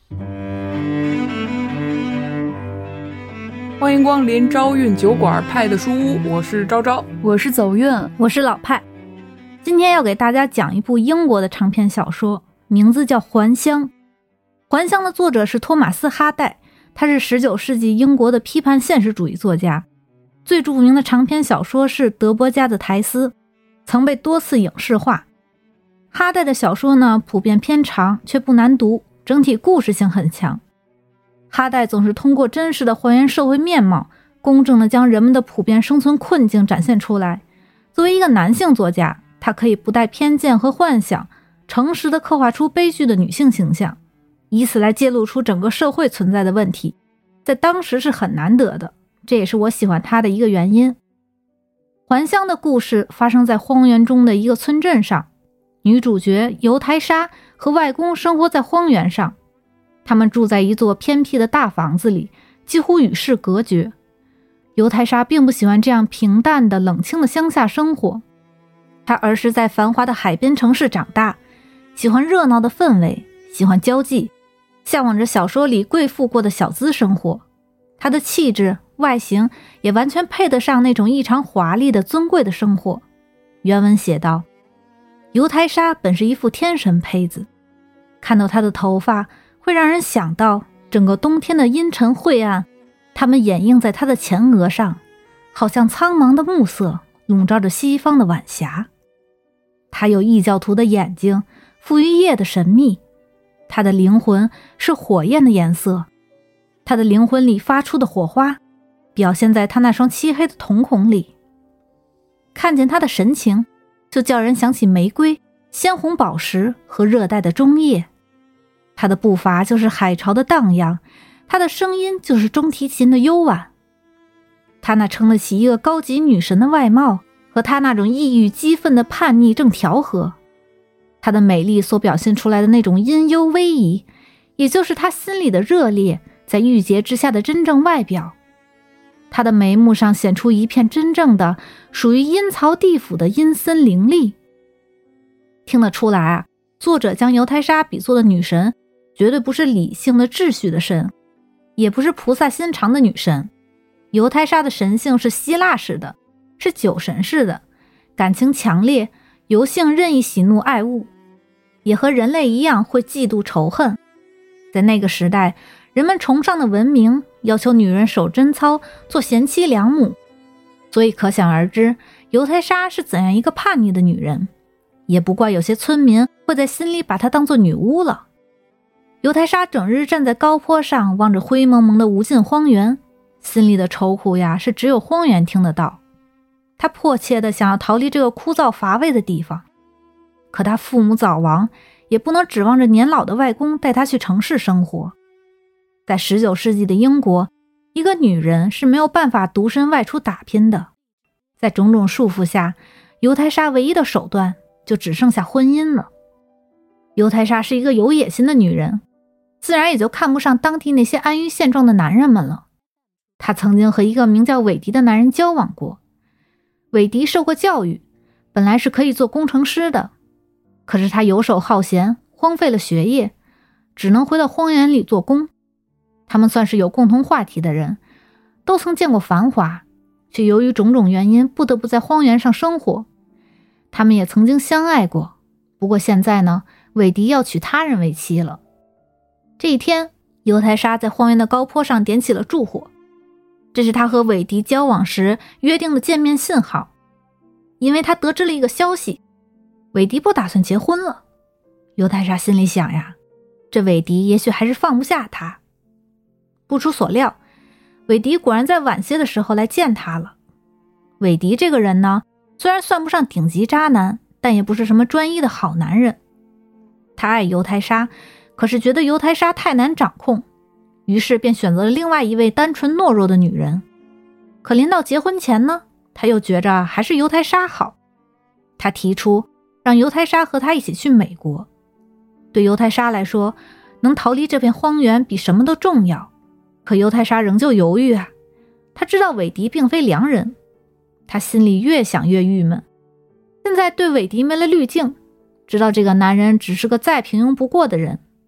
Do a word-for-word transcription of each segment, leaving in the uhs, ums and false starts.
欢迎光临朝韵酒馆派的书屋，我是昭昭， 我是走韵， 我是老派。今天要给大家讲一部英国的长篇小说，名字叫《还乡》。《还乡》的作者是托马斯·哈代，他是十九世纪英国的批判现实主义作家。最著名的长篇小说是《德伯家的苔丝》，曾被多次影视化。哈代的小说呢，普遍偏长，却不难读，整体故事性很强。哈代总是通过真实的还原社会面貌，公正地将人们的普遍生存困境展现出来。作为一个男性作家，他可以不带偏见和幻想，诚实地刻画出悲剧的女性形象，以此来揭露出整个社会存在的问题，在当时是很难得的，这也是我喜欢他的一个原因。还乡的故事发生在荒原中的一个村镇上，女主角犹太莎和外公生活在荒原上，他们住在一座偏僻的大房子里，几乎与世隔绝。犹太莎并不喜欢这样平淡的冷清的乡下生活，她儿时在繁华的海边城市长大，喜欢热闹的氛围，喜欢交际，向往着小说里贵妇过的小资生活。她的气质外形也完全配得上那种异常华丽的尊贵的生活。原文写道，犹太莎本是一副天神胚子，看到她的头发会让人想到整个冬天的阴沉晦暗，它们掩映在她的前额上，好像苍茫的暮色笼罩着西方的晚霞。她有异教徒的眼睛，赋予夜的神秘。她的灵魂是火焰的颜色，她的灵魂里发出的火花表现在她那双漆黑的瞳孔里。看见她的神情，就叫人想起玫瑰、鲜红宝石和热带的中叶。他的步伐就是海潮的荡漾，他的声音就是中提琴的幽婉。他那撑得起一个高级女神的外貌，和他那种抑郁激愤的叛逆正调和。他的美丽所表现出来的那种阴幽威仪，也就是他心里的热烈在郁结之下的真正外表。他的眉目上显出一片真正的属于阴曹地府的阴森凌厉。听得出来啊，作者将犹太莎比作的女神绝对不是理性的秩序的神，也不是菩萨心肠的女神。犹太莎的神性是希腊式的，是酒神式的，感情强烈，由性任意喜怒爱恶，也和人类一样会嫉妒仇恨。在那个时代，人们崇尚的文明要求女人守贞操，做贤妻良母，所以可想而知犹太莎是怎样一个叛逆的女人。也不怪有些村民会在心里把她当作女巫了。犹太莎整日站在高坡上，望着灰蒙蒙的无尽荒原，心里的愁苦呀，是只有荒原听得到。她迫切地想要逃离这个枯燥乏味的地方，可她父母早亡，也不能指望着年老的外公带她去城市生活。在十九世纪的英国，一个女人是没有办法独身外出打拼的。在种种束缚下，犹太莎唯一的手段就只剩下婚姻了。犹太莎是一个有野心的女人，自然也就看不上当地那些安于现状的男人们了。她曾经和一个名叫韦迪的男人交往过。韦迪受过教育，本来是可以做工程师的，可是他游手好闲，荒废了学业，只能回到荒原里做工。他们算是有共同话题的人，都曾见过繁华，却由于种种原因不得不在荒原上生活。他们也曾经相爱过，不过现在呢，韦迪要娶他人为妻了。这一天，犹太莎在荒原的高坡上点起了烛火，这是他和韦迪交往时约定的见面信号。因为他得知了一个消息，韦迪不打算结婚了。犹太莎心里想呀，这韦迪也许还是放不下他。不出所料，韦迪果然在晚些的时候来见他了。韦迪这个人呢，虽然算不上顶级渣男，但也不是什么专一的好男人。他爱犹太莎，可是觉得犹太莎太难掌控，于是便选择了另外一位单纯懦弱的女人。可临到结婚前呢，他又觉着还是犹太莎好。他提出让犹太莎和他一起去美国。对犹太莎来说，能逃离这片荒原比什么都重要。可犹太莎仍旧犹豫啊，他知道韦迪并非良人，他心里越想越郁闷。现在对韦迪没了滤镜，知道这个男人只是个再平庸不过的人，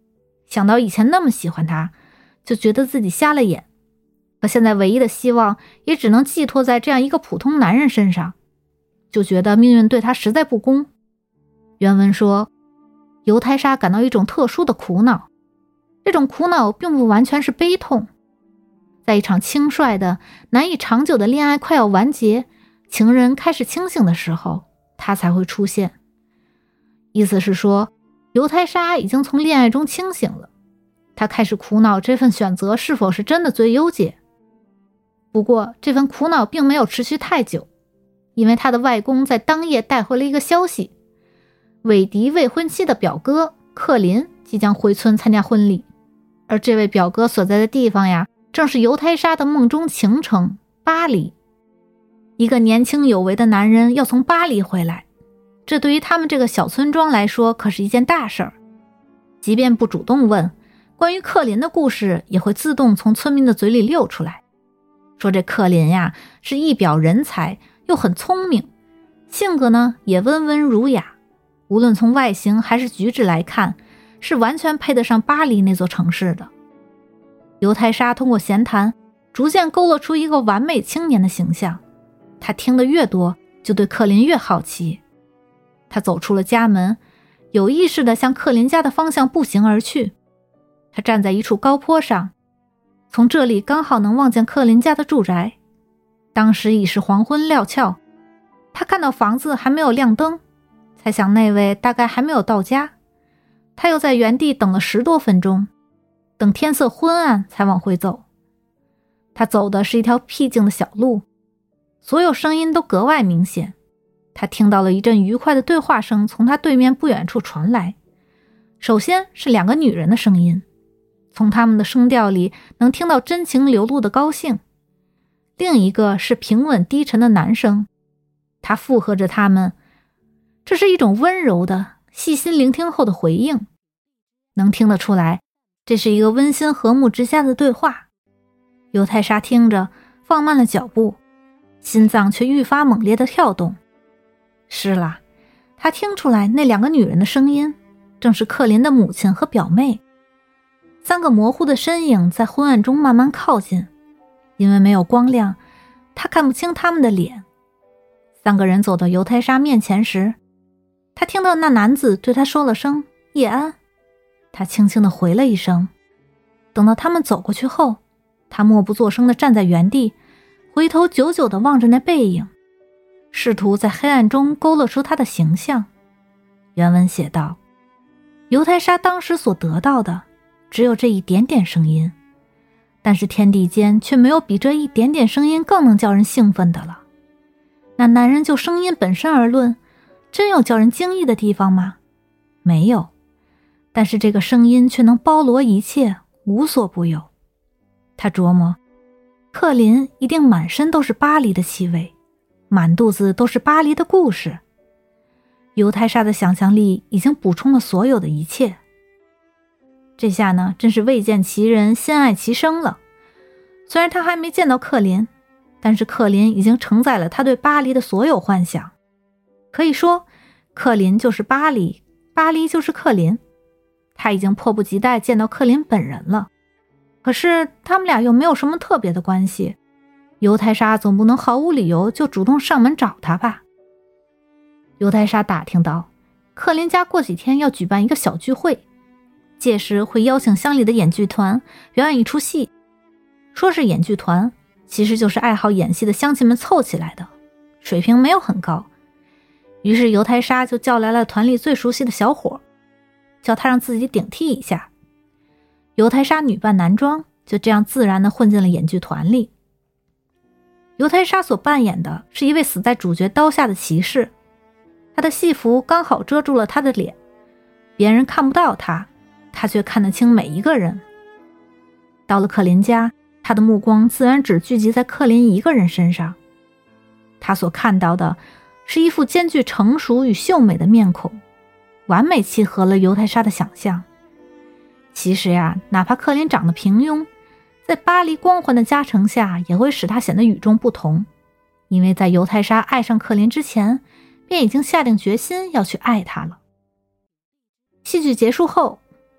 想到以前那么喜欢他，就觉得自己瞎了眼，可现在唯一的希望也只能寄托在这样一个普通男人身上，就觉得命运对他实在不公。原文说，犹太莎感到一种特殊的苦恼，这种苦恼并不完全是悲痛。在一场轻率的、难以长久的恋爱快要完结，情人开始清醒的时候，他才会出现。意思是说，犹太莎已经从恋爱中清醒了，他开始苦恼这份选择是否是真的最优解。不过这份苦恼并没有持续太久，因为他的外公在当夜带回了一个消息，韦迪未婚妻的表哥克林即将回村参加婚礼，而这位表哥所在的地方呀，正是犹太莎的梦中情城巴黎。一个年轻有为的男人要从巴黎回来，这对于他们这个小村庄来说可是一件大事儿。即便不主动问，关于克林的故事也会自动从村民的嘴里溜出来，说这克林呀是一表人才，又很聪明，性格呢也温文儒雅，无论从外形还是举止来看，是完全配得上巴黎那座城市的。犹太莎通过闲谈逐渐勾勒出一个完美青年的形象，他听得越多，就对克林越好奇。他走出了家门，有意识地向克林家的方向步行而去。他站在一处高坡上，从这里刚好能望见克林家的住宅。当时已是黄昏料峭，他看到房子还没有亮灯，猜想那位大概还没有到家。他又在原地等了十多分钟，等天色昏暗才往回走。他走的是一条僻静的小路，所有声音都格外明显。他听到了一阵愉快的对话声从他对面不远处传来，首先是两个女人的声音，从她们的声调里能听到真情流露的高兴。另一个是平稳低沉的男声，他附和着他们，这是一种温柔的、细心聆听后的回应。能听得出来，这是一个温馨和睦之下的对话。犹太莎听着，放慢了脚步，心脏却愈发猛烈地跳动。是啦，他听出来那两个女人的声音，正是克林的母亲和表妹。三个模糊的身影在昏暗中慢慢靠近，因为没有光亮，他看不清他们的脸。三个人走到犹太莎面前时，他听到那男子对他说了声叶安，他轻轻地回了一声。等到他们走过去后，他默不作声地站在原地，回头久久地望着那背影，试图在黑暗中勾勒出他的形象。原文写道，犹太莎当时所得到的只有这一点点声音，但是天地间却没有比这一点点声音更能叫人兴奋的了。那男人就声音本身而论，真有叫人惊异的地方吗？没有，但是这个声音却能包罗一切，无所不有。他琢磨，克林一定满身都是巴黎的气味，满肚子都是巴黎的故事。犹太莎的想象力已经补充了所有的一切。这下呢，真是未见其人，先爱其声了。虽然他还没见到克林，但是克林已经承载了他对巴黎的所有幻想。可以说，克林就是巴黎，巴黎就是克林。他已经迫不及待见到克林本人了。可是他们俩又没有什么特别的关系，犹太莎总不能毫无理由就主动上门找他吧。犹太莎打听到，克林家过几天要举办一个小聚会，届时会邀请乡里的演剧团表演一出戏。说是演剧团，其实就是爱好演戏的乡亲们凑起来的，水平没有很高。于是犹太莎就叫来了团里最熟悉的小伙，叫他让自己顶替一下。犹太莎女扮男装，就这样自然地混进了演剧团里。犹太莎所扮演的是一位死在主角刀下的骑士，他的戏服刚好遮住了他的脸，别人看不到他，他却看得清每一个人。到了克林家，他的目光自然只聚集在克林一个人身上。他所看到的是一副兼具成熟与秀美的面孔，完美契合了犹太莎的想象。其实呀，哪怕克林长得平庸，在巴黎光环的加成下，也会使他显得与众不同。因为在犹太莎爱上克林之前，便已经下定决心要去爱他了。戏剧结束后，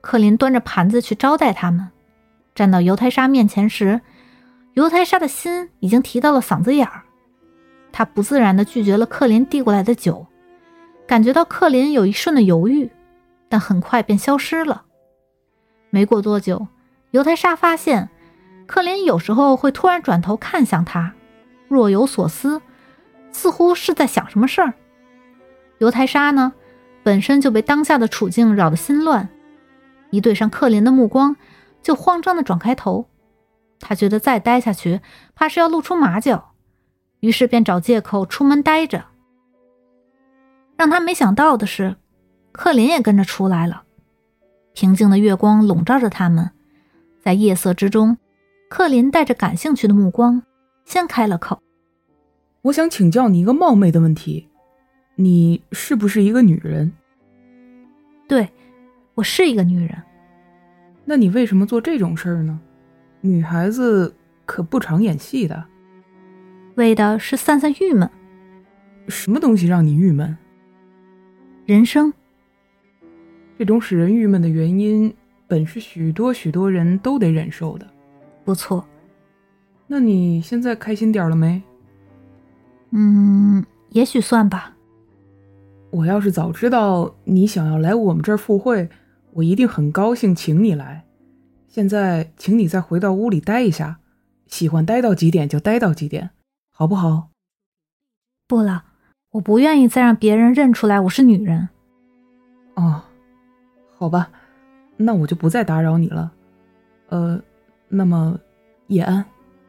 克林端着盘子去招待他们，站到犹太莎面前时，犹太莎的心已经提到了嗓子眼儿。他不自然地拒绝了克林递过来的酒，感觉到克林有一瞬的犹豫，但很快便消失了。没过多久，犹太莎发现克林有时候会突然转头看向他，若有所思，似乎是在想什么事儿。犹太莎呢，本身就被当下的处境扰得心乱，一对上克林的目光，就慌张地转开头。他觉得再待下去，怕是要露出马脚，于是便找借口出门待着。让他没想到的是，克林也跟着出来了。平静的月光笼罩着他们，在夜色之中，克林带着感兴趣的目光先开了口： 我想请教你一个冒昧的问题，你是不是一个女人？ 对，我是一个女人。 那你为什么做这种事儿呢？女孩子可不常演戏的。 为的是散散郁闷。 什么东西让你郁闷？ 人生。 这种使人郁闷的原因，本是许多许多人都得忍受的。 不错。 那你现在开心点了没？ 嗯，也许算吧。 我要是早知道你想要来我们这儿赴会，我一定很高兴请你来。现在请你再回到屋里待一下，喜欢待到几点就待到几点，好不好？ 不了，我不愿意再让别人认出来我是女人。 哦，好吧，那我就不再打扰你了。呃，那么夜安。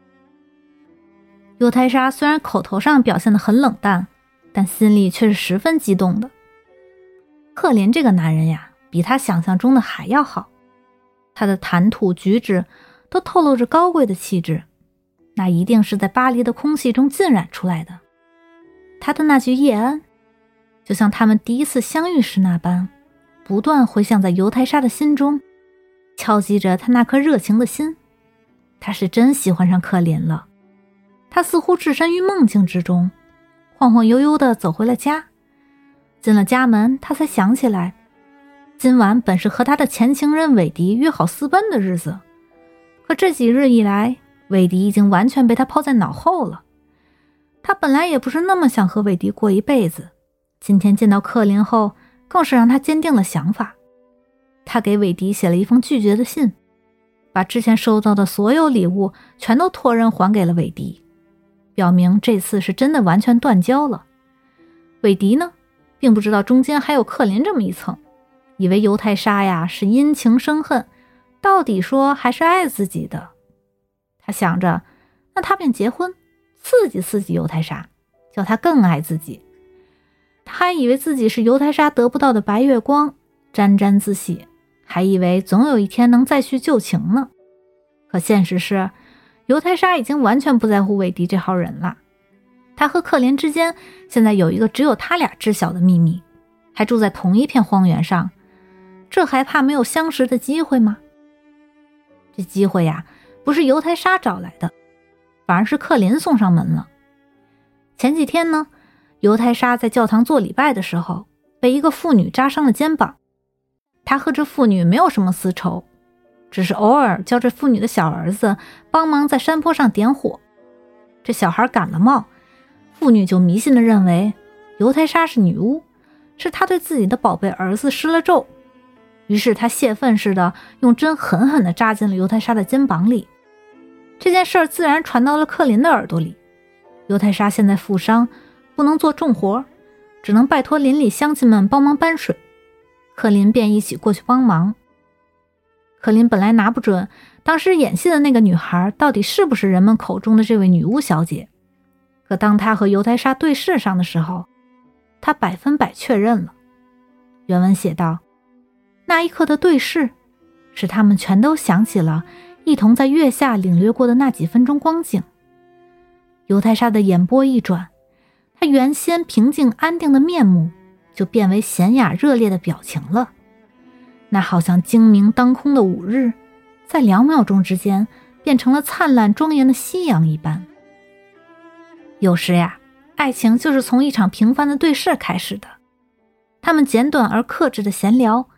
犹太莎虽然口头上表现得很冷淡，但心里却是十分激动的。克林这个男人呀，比他想象中的还要好。他的谈吐举止都透露着高贵的气质，那一定是在巴黎的空气中浸染出来的。他的那句夜安，就像他们第一次相遇时那般，不断回响在犹太莎的心中，敲击着他那颗热情的心。他是真喜欢上克林了。他似乎置身于梦境之中，晃晃悠悠地走回了家。进了家门，他才想起来，今晚本是和他的前情人韦迪约好私奔的日子，可这几日以来，韦迪已经完全被他抛在脑后了。他本来也不是那么想和韦迪过一辈子，今天见到克林后，更是让他坚定了想法。他给韦迪写了一封拒绝的信，把之前收到的所有礼物全都托人还给了韦迪，表明这次是真的完全断交了。韦迪呢，并不知道中间还有克林这么一层，以为犹太莎呀是因情生恨，到底说还是爱自己的。他想着，那他便结婚，刺激刺激犹太莎，叫他更爱自己。他还以为自己是犹太莎得不到的白月光，沾沾自喜，还以为总有一天能再续旧情呢。可现实是，犹太莎已经完全不在乎韦迪这号人了。他和克林之间现在有一个只有他俩知晓的秘密，还住在同一片荒原上，这还怕没有相识的机会吗？这机会呀，不是犹太莎找来的，反而是克林送上门了。前几天呢，犹太莎在教堂做礼拜的时候，被一个妇女扎伤了肩膀。他和这妇女没有什么私仇，只是偶尔叫这妇女的小儿子帮忙在山坡上点火。这小孩感了冒，妇女就迷信地认为犹太莎是女巫，是他对自己的宝贝儿子施了咒。于是他泄愤似的用针狠狠地扎进了犹太莎的肩膀里。这件事儿自然传到了克林的耳朵里。犹太莎现在负伤，不能做重活，只能拜托邻里乡亲们帮忙搬水。克林便一起过去帮忙。克林本来拿不准当时演戏的那个女孩到底是不是人们口中的这位女巫小姐，可当他和犹太莎对视上的时候，他百分百确认了。原文写道，那一刻的对视，使他们全都想起了一同在月下领略过的那几分钟光景。犹太莎的眼波一转，她原先平静安定的面目就变为娴雅热烈的表情了。那好像精明当空的午日，在两秒钟之间变成了灿烂庄严的夕阳一般。有时呀，爱情就是从一场平凡的对视开始的。他们简短而克制的闲聊，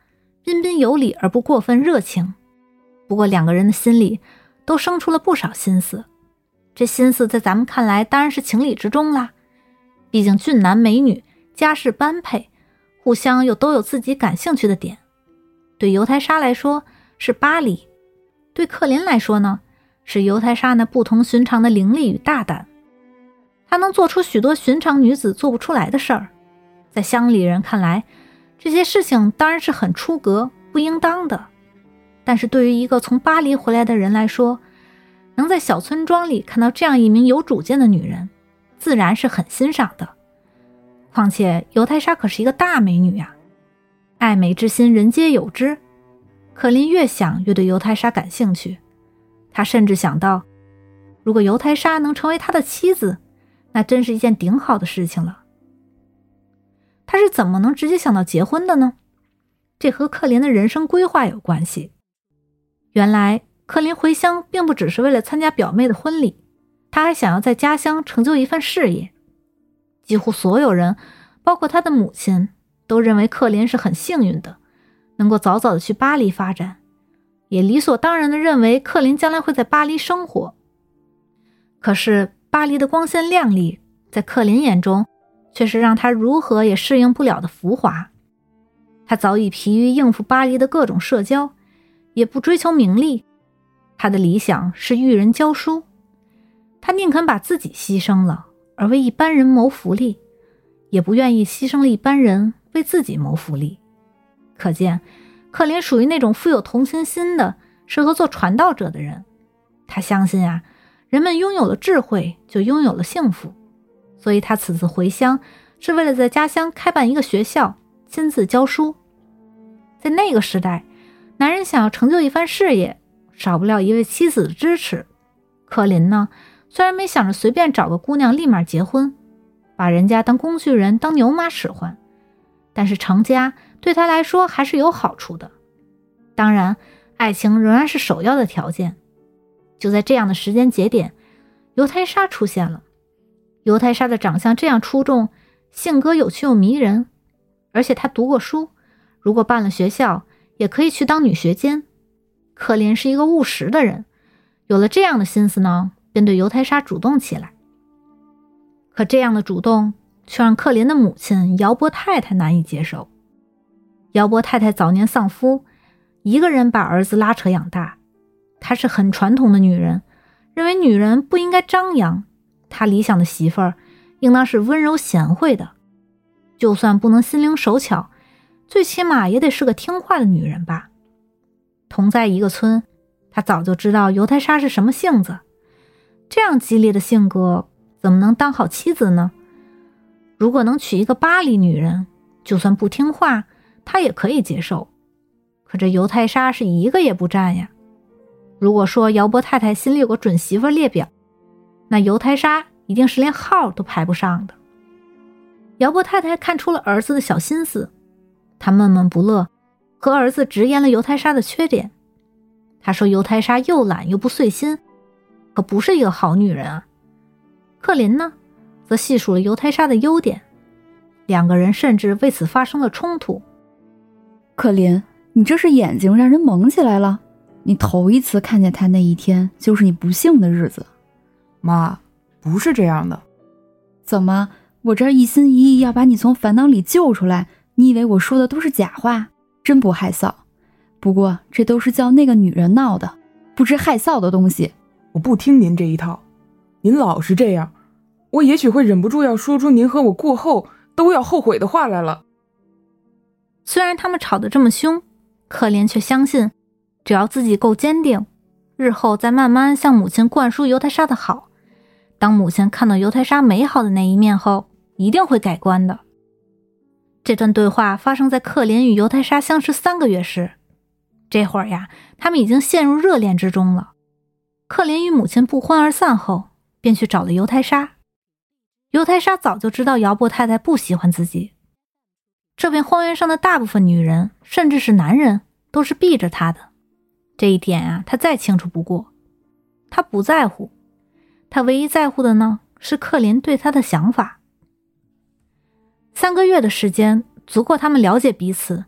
彬彬有礼而不过分热情。不过两个人的心里都生出了不少心思，这心思在咱们看来当然是情理之中啦。毕竟俊男美女，家世般配，互相又都有自己感兴趣的点。对犹太莎来说是巴黎，对克林来说呢，是犹太莎那不同寻常的伶俐与大胆。她能做出许多寻常女子做不出来的事儿，在乡里人看来，这些事情当然是很出格不应当的。但是对于一个从巴黎回来的人来说，能在小村庄里看到这样一名有主见的女人，自然是很欣赏的。况且犹太莎可是一个大美女呀、啊，爱美之心人皆有之。克林越想越对犹太莎感兴趣，他甚至想到，如果犹太莎能成为他的妻子，那真是一件顶好的事情了。他是怎么能直接想到结婚的呢？这和克林的人生规划有关系。原来克林回乡并不只是为了参加表妹的婚礼，他还想要在家乡成就一份事业。几乎所有人，包括他的母亲，都认为克林是很幸运的，能够早早的去巴黎发展，也理所当然的认为克林将来会在巴黎生活。可是巴黎的光鲜亮丽，在克林眼中却是让他如何也适应不了的浮华。他早已疲于应付巴黎的各种社交，也不追求名利，他的理想是育人教书。他宁肯把自己牺牲了，而为一般人谋福利，也不愿意牺牲了一般人为自己谋福利。可见克林属于那种富有同情心的，适合做传道者的人。他相信啊，人们拥有了智慧就拥有了幸福，所以他此次回乡是为了在家乡开办一个学校，亲自教书。在那个时代，男人想要成就一番事业，少不了一位妻子的支持。克林呢，虽然没想着随便找个姑娘立马结婚，把人家当工具人当牛马使唤，但是成家对他来说还是有好处的。当然爱情仍然是首要的条件。就在这样的时间节点，犹太莎出现了。犹太莎的长相这样出众，性格有趣又迷人，而且她读过书，如果办了学校也可以去当女学监。克林是一个务实的人，有了这样的心思呢，便对犹太莎主动起来。可这样的主动却让克林的母亲姚波太太难以接受。姚波太太早年丧夫，一个人把儿子拉扯养大。她是很传统的女人，认为女人不应该张扬，她理想的媳妇儿应当是温柔贤惠的，就算不能心灵手巧，最起码也得是个听话的女人吧。同在一个村，她早就知道犹太莎是什么性子，这样激烈的性格怎么能当好妻子呢？如果能娶一个巴黎女人，就算不听话，她也可以接受。可这犹太莎是一个也不占呀。如果说姚波太太心里有个准媳妇列表，那犹太莎一定是连号都排不上的。姚波太太看出了儿子的小心思，她闷闷不乐，和儿子直言了犹太莎的缺点。她说犹太莎又懒又不遂心，可不是一个好女人啊。克林呢，则细数了犹太莎的优点，两个人甚至为此发生了冲突。 克林，你这是眼睛让人蒙起来了？你头一次看见他那一天，就是你不幸的日子。 妈，不是这样的。 怎么，我这一心一意要把你从烦恼里救出来，你以为我说的都是假话？真不害臊。不过这都是叫那个女人闹的，不知害臊的东西。 我不听您这一套，您老是这样，我也许会忍不住要说出您和我过后都要后悔的话来了。 虽然他们吵得这么凶，克林却相信只要自己够坚定，日后再慢慢向母亲灌输犹太莎的好，当母亲看到犹太莎美好的那一面后，一定会改观的。这段对话发生在克林与犹太莎相识三个月时，这会儿呀，他们已经陷入热恋之中了。克林与母亲不欢而散后，便去找了犹太莎。犹太莎早就知道姚波太太不喜欢自己，这片荒原上的大部分女人，甚至是男人，都是避着她的。这一点啊，他再清楚不过。他不在乎，他唯一在乎的呢，是克林对他的想法。三个月的时间足够他们了解彼此，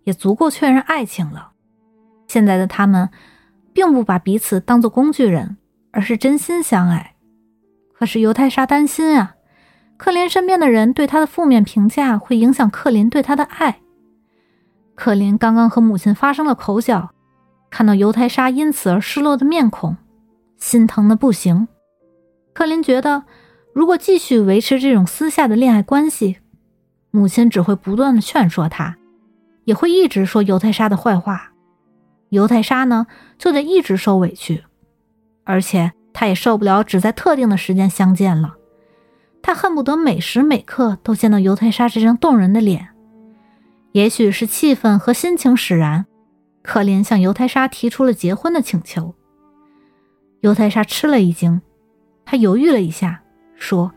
也足够确认爱情了。现在的他们并不把彼此当作工具人，而是真心相爱。可是尤泰莎担心啊，克林身边的人对他的负面评价会影响克林对他的爱。克林刚刚和母亲发生了口角，看到尤泰莎因此而失落的面孔，心疼的不行。克林觉得，如果继续维持这种私下的恋爱关系，母亲只会不断的劝说他，也会一直说尤泰莎的坏话。尤泰莎呢，就得一直受委屈，而且他也受不了只在特定的时间相见了。他恨不得每时每刻都见到尤泰莎这张动人的脸。也许是气氛和心情使然，克林向尤泰莎提出了结婚的请求。尤泰莎吃了一惊，她犹豫了一下，说：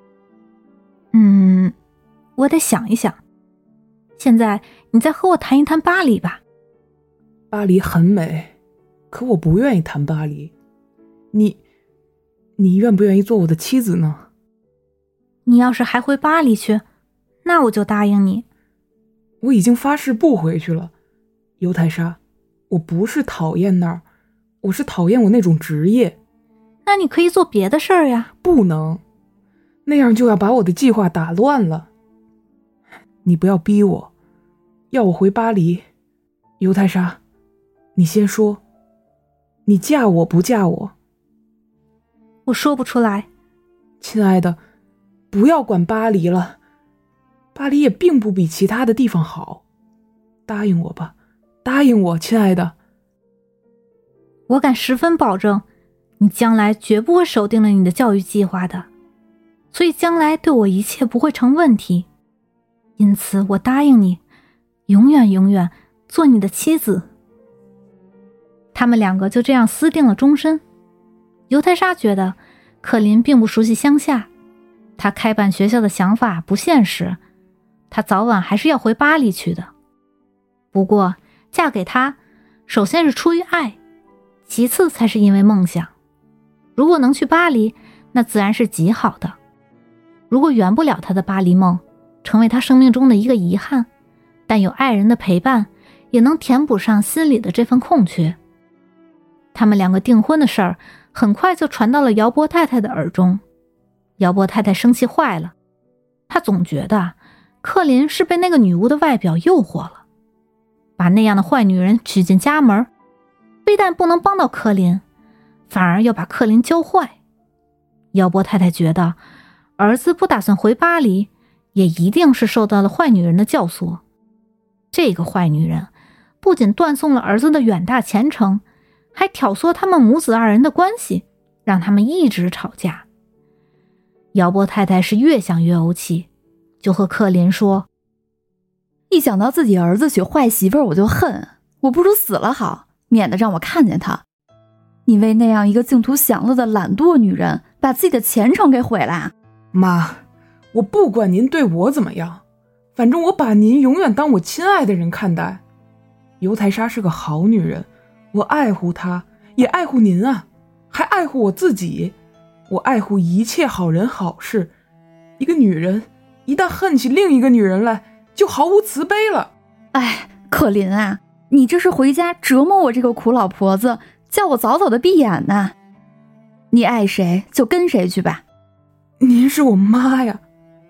嗯，我得想一想。现在你再和我谈一谈巴黎吧。 巴黎很美，可我不愿意谈巴黎。你，你愿不愿意做我的妻子呢？ 你要是还回巴黎去，那我就答应你。 我已经发誓不回去了，尤泰莎，我不是讨厌那儿，我是讨厌我那种职业。 那你可以做别的事儿呀。 不能，那样就要把我的计划打乱了。你不要逼我，要我回巴黎。尤泰莎，你先说，你嫁我不嫁我？ 我说不出来。 亲爱的，不要管巴黎了，巴黎也并不比其他的地方好。答应我吧，答应我，亲爱的。 我敢十分保证，你将来绝不会守定了你的教育计划的，所以将来对我一切不会成问题。因此我答应你，永远永远做你的妻子。他们两个就这样私定了终身。尤泰莎觉得克林并不熟悉乡下，他开办学校的想法不现实，他早晚还是要回巴黎去的。不过嫁给他，首先是出于爱，其次才是因为梦想。如果能去巴黎，那自然是极好的。如果圆不了他的巴黎梦，成为他生命中的一个遗憾，但有爱人的陪伴，也能填补上心里的这份空缺。他们两个订婚的事儿很快就传到了姚波太太的耳中。姚波太太生气坏了，她总觉得克林是被那个女巫的外表诱惑了，把那样的坏女人娶进家门，非但不能帮到克林，反而要把克林教坏。姚波太太觉得儿子不打算回巴黎，也一定是受到了坏女人的教唆。这个坏女人不仅断送了儿子的远大前程，还挑唆他们母子二人的关系，让他们一直吵架。姚波太太是越想越怄气，就和克林说： 一想到自己儿子娶坏媳妇儿我就恨，我不如死了好，免得让我看见他。你为那样一个净图享乐的懒惰女人，把自己的前程给毁了。 妈，我不管您对我怎么样，反正我把您永远当我亲爱的人看待。尤泰莎是个好女人，我爱护她，也爱护您啊，还爱护我自己。我爱护一切好人好事。一个女人一旦恨起另一个女人来，就毫无慈悲了。 哎，可林啊，你这是回家折磨我这个苦老婆子，叫我早早的闭眼呐。你爱谁就跟谁去吧。 您是我妈呀。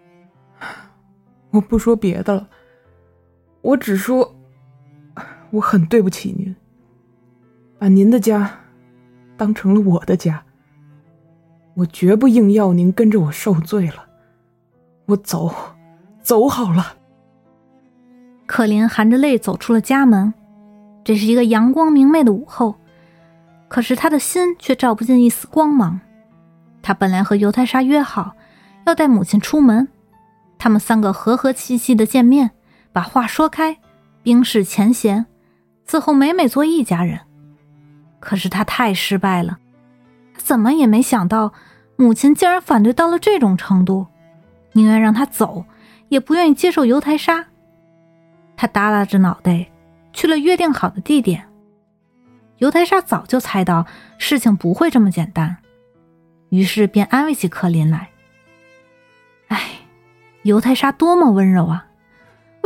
我不说别的了，我只说我很对不起您，把您的家当成了我的家。我绝不硬要您跟着我受罪了。我走，走好了。 克林含着泪走出了家门。这是一个阳光明媚的午后，可是他的心却照不进一丝光芒。他本来和尤泰莎约好要带母亲出门，他们三个和和气气的见面，把话说开，冰释前嫌，此后每每做一家人。可是他太失败了，他怎么也没想到母亲竟然反对到了这种程度，宁愿让他走，也不愿意接受尤泰莎。他耷拉着脑袋去了约定好的地点。尤泰莎早就猜到事情不会这么简单，于是便安慰起克林来。哎，尤泰莎多么温柔啊，为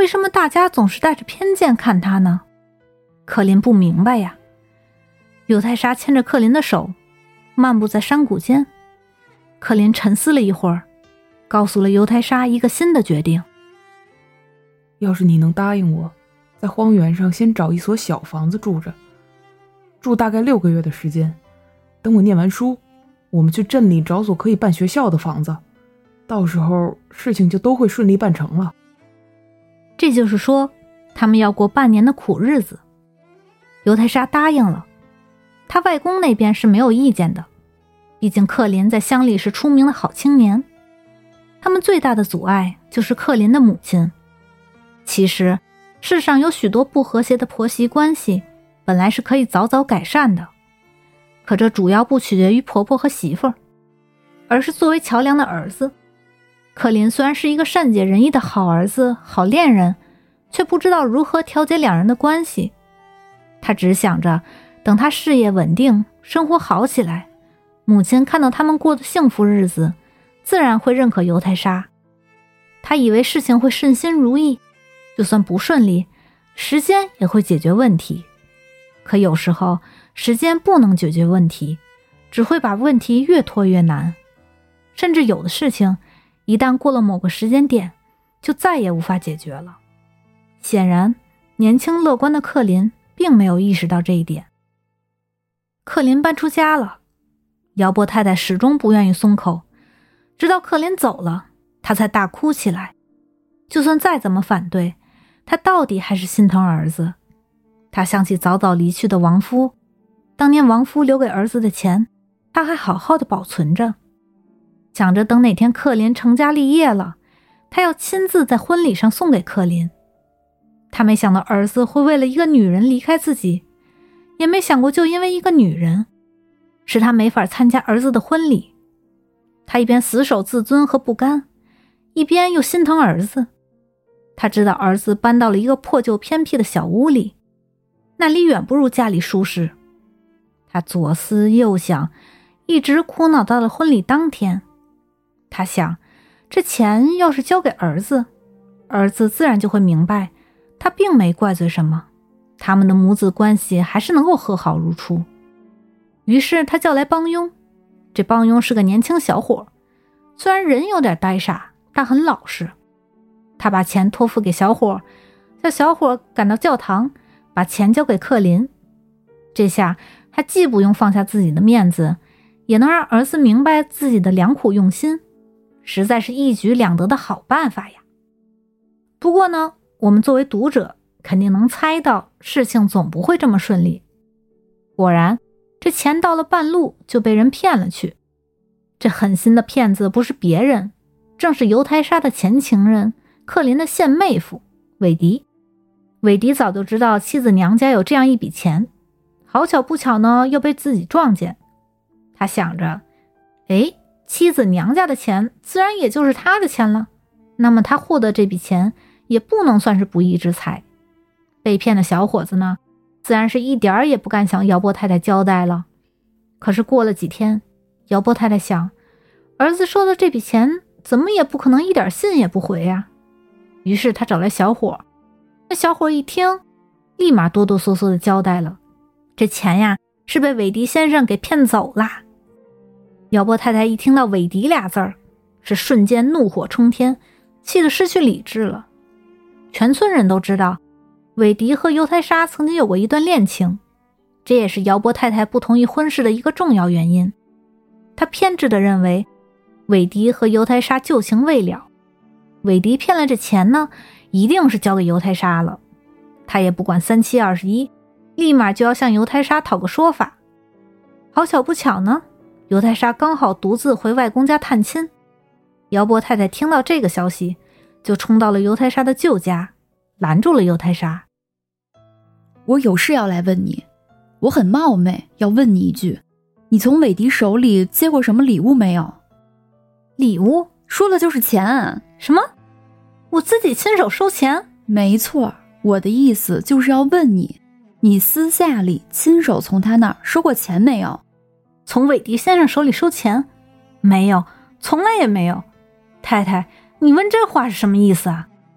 为什么大家总是带着偏见看他呢？克林不明白呀。尤泰莎牵着克林的手，漫步在山谷间。克林沉思了一会儿，告诉了尤泰莎一个新的决定。 要是你能答应我，在荒原上先找一所小房子住着，住大概六个月的时间，等我念完书，我们去镇里找所可以办学校的房子，到时候事情就都会顺利办成了。 这就是说，他们要过半年的苦日子。尤泰莎答应了，他外公那边是没有意见的，毕竟克林在乡里是出名的好青年。他们最大的阻碍就是克林的母亲。其实世上有许多不和谐的婆媳关系，本来是可以早早改善的，可这主要不取决于婆婆和媳妇儿，而是作为桥梁的儿子。克林虽然是一个善解人意的好儿子、好恋人，却不知道如何调节两人的关系。他只想着等他事业稳定，生活好起来，母亲看到他们过的幸福日子，自然会认可尤泰莎。他以为事情会顺心如意，就算不顺利，时间也会解决问题。可有时候时间不能解决问题，只会把问题越拖越难，甚至有的事情一旦过了某个时间点，就再也无法解决了。显然，年轻乐观的克林并没有意识到这一点。克林搬出家了，姚波太太始终不愿意松口，直到克林走了，她才大哭起来。就算再怎么反对，她到底还是心疼儿子。她想起早早离去的亡夫，当年亡夫留给儿子的钱，她还好好的保存着，想着等哪天克林成家立业了，她要亲自在婚礼上送给克林。她没想到儿子会为了一个女人离开自己，也没想过就因为一个女人，使她没法参加儿子的婚礼。她一边死守自尊和不甘，一边又心疼儿子。她知道儿子搬到了一个破旧偏僻的小屋里，那里远不如家里舒适。她左思右想，一直苦恼到了婚礼当天。她想，这钱要是交给儿子，儿子自然就会明白他并没怪罪什么，他们的母子关系还是能够和好如初。于是他叫来帮佣，这帮佣是个年轻小伙，虽然人有点呆傻，但很老实。他把钱托付给小伙，叫小伙赶到教堂，把钱交给克林。这下他既不用放下自己的面子，也能让儿子明白自己的良苦用心，实在是一举两得的好办法呀。不过呢，我们作为读者肯定能猜到，事情总不会这么顺利。果然，这钱到了半路就被人骗了去。这狠心的骗子不是别人，正是尤泰莎的前情人克林的现妹夫韦迪。韦迪早就知道妻子娘家有这样一笔钱，好巧不巧呢，又被自己撞见。他想着，诶，妻子娘家的钱自然也就是他的钱了，那么他获得这笔钱也不能算是不义之财。被骗的小伙子呢，自然是一点儿也不敢向姚波太太交代了。可是过了几天，姚波太太想，儿子收的这笔钱怎么也不可能一点信也不回呀。于是他找来小伙，那小伙一听，立马哆哆嗦嗦地交代了，这钱呀是被韦迪先生给骗走啦。姚波太太一听到韦迪俩字儿，是瞬间怒火冲天，气得失去理智了。全村人都知道韦迪和尤泰莎曾经有过一段恋情，这也是姚波太太不同意婚事的一个重要原因。她偏执地认为韦迪和尤泰莎旧情未了，韦迪骗了这钱呢，一定是交给尤泰莎了。她也不管三七二十一，立马就要向尤泰莎讨个说法。好巧不巧呢，尤泰莎刚好独自回外公家探亲。姚波太太听到这个消息，就冲到了尤泰莎的旧家，拦住了尤泰莎。 我有事要来问你，我很冒昧要问你一句，你从韦迪手里接过什么礼物没有？ 礼物？ 说了就是钱。 什么？我自己亲手收钱？ 没错，我的意思就是要问你，你私下里亲手从他那儿收过钱没有？ 从韦迪先生手里收钱？没有，从来也没有。太太，你问这话是什么意思啊？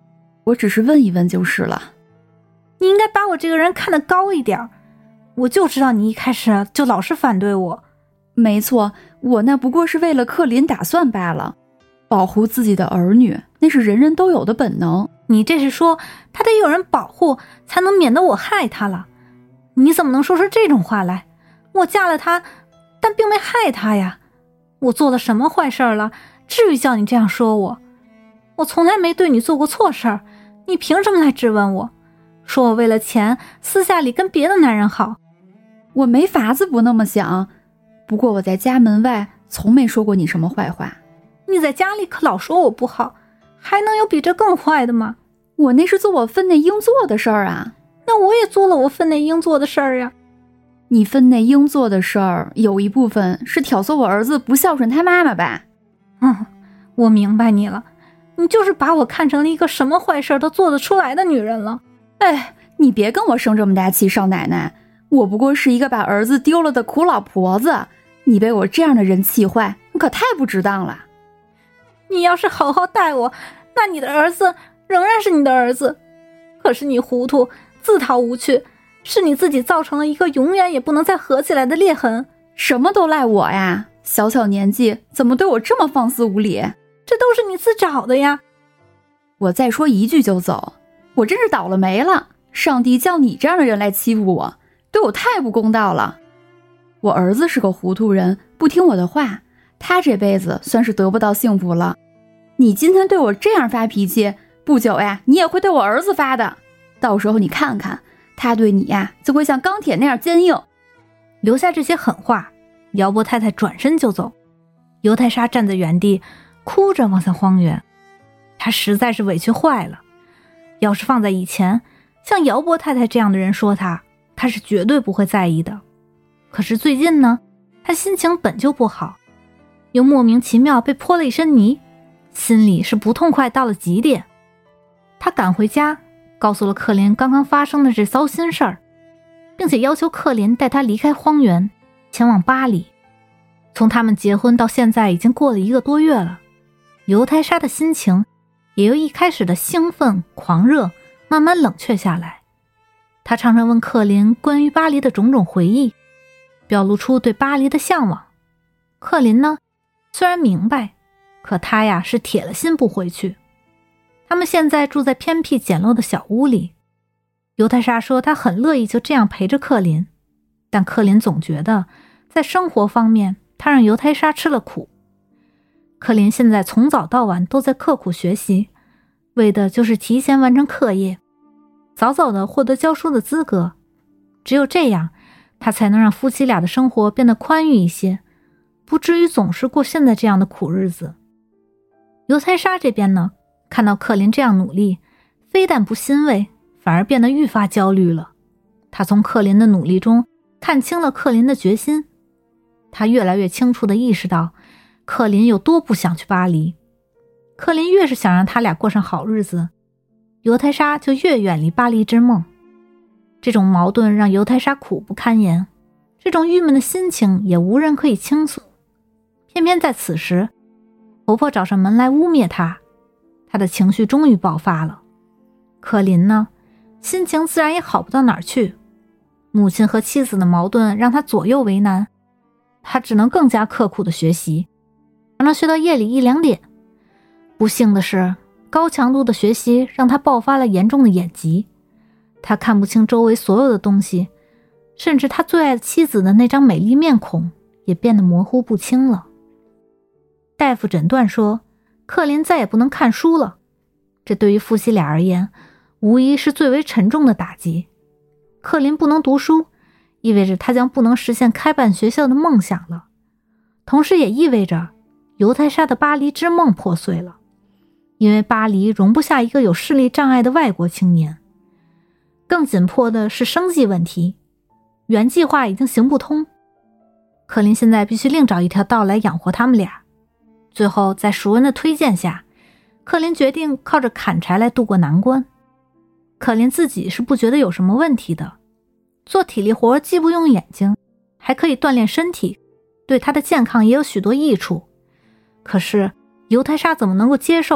我只是问一问就是了。 你应该把我这个人看得高一点，我就知道你一开始就老是反对我。 没错，我那不过是为了克林打算罢了，保护自己的儿女，那是人人都有的本能。 你这是说他得有人保护，才能免得我害他了？你怎么能说出这种话来？我嫁了他，但并没害他呀。我做了什么坏事了？至于叫你这样说我？我从来没对你做过错事儿，你凭什么来质问我？说我为了钱，私下里跟别的男人好？ 我没法子不那么想，不过我在家门外从没说过你什么坏话。 你在家里可老说我不好，还能有比这更坏的吗？ 我那是做我分内应做的事儿啊。 那我也做了我分内应做的事儿呀。 你分内应做的事儿有一部分是挑唆我儿子不孝顺他妈妈吧？ 嗯，我明白你了，你就是把我看成了一个什么坏事都做得出来的女人了。 哎，你别跟我生这么大气，少奶奶，我不过是一个把儿子丢了的苦老婆子，你被我这样的人气坏，可太不值当了。 你要是好好待我，那你的儿子仍然是你的儿子。可是你糊涂，自讨无趣，是你自己造成了一个永远也不能再合起来的裂痕。 什么都赖我呀，小小年纪怎么对我这么放肆无礼？ 这都是你自找的呀。 我再说一句就走，我真是倒了霉了，上帝叫你这样的人来欺负我，对我太不公道了。我儿子是个糊涂人，不听我的话，他这辈子算是得不到幸福了。你今天对我这样发脾气，不久呀，你也会对我儿子发的。到时候你看看，他对你呀，就会像钢铁那样坚硬。 留下这些狠话，姚波太太转身就走。尤太莎站在原地，哭着望向荒原。她实在是委屈坏了。要是放在以前，像姚波太太这样的人说她，她是绝对不会在意的。可是最近呢，她心情本就不好，又莫名其妙被泼了一身泥，心里是不痛快到了极点。她赶回家，告诉了克林刚刚发生的这糟心事儿，并且要求克林带她离开荒原，前往巴黎。从他们结婚到现在已经过了一个多月了，尤太莎的心情也由一开始的兴奋狂热慢慢冷却下来。她常常问克林关于巴黎的种种回忆，表露出对巴黎的向往。克林呢，虽然明白，可他呀是铁了心不回去。他们现在住在偏僻简陋的小屋里，尤太莎说她很乐意就这样陪着克林，但克林总觉得在生活方面他让尤太莎吃了苦。克林现在从早到晚都在刻苦学习，为的就是提前完成课业，早早的获得教书的资格。只有这样，他才能让夫妻俩的生活变得宽裕一些，不至于总是过现在这样的苦日子。尤太莎这边呢，看到克林这样努力，非但不欣慰，反而变得愈发焦虑了。他从克林的努力中看清了克林的决心，他越来越清楚地意识到克林有多不想去巴黎。克林越是想让他俩过上好日子，尤太莎就越远离巴黎之梦。这种矛盾让尤太莎苦不堪言，这种郁闷的心情也无人可以倾诉。偏偏在此时，婆婆找上门来污蔑她，她的情绪终于爆发了。克林呢，心情自然也好不到哪儿去。母亲和妻子的矛盾让他左右为难，他只能更加刻苦的学习，常常学到夜里一两点。不幸的是，高强度的学习让他爆发了严重的眼疾，他看不清周围所有的东西，甚至他最爱的妻子的那张美丽面孔也变得模糊不清了。大夫诊断说，克林再也不能看书了，这对于夫妻俩而言，无疑是最为沉重的打击。克林不能读书，意味着他将不能实现开办学校的梦想了，同时也意味着尤太莎的巴黎之梦破碎了，因为巴黎容不下一个有视力障碍的外国青年。更紧迫的是生计问题，原计划已经行不通，克林现在必须另找一条道来养活他们俩。最后在熟人的推荐下，克林决定靠着砍柴来渡过难关。克林自己是不觉得有什么问题的，做体力活既不用眼睛，还可以锻炼身体，对他的健康也有许多益处。可是尤太莎怎么能够接受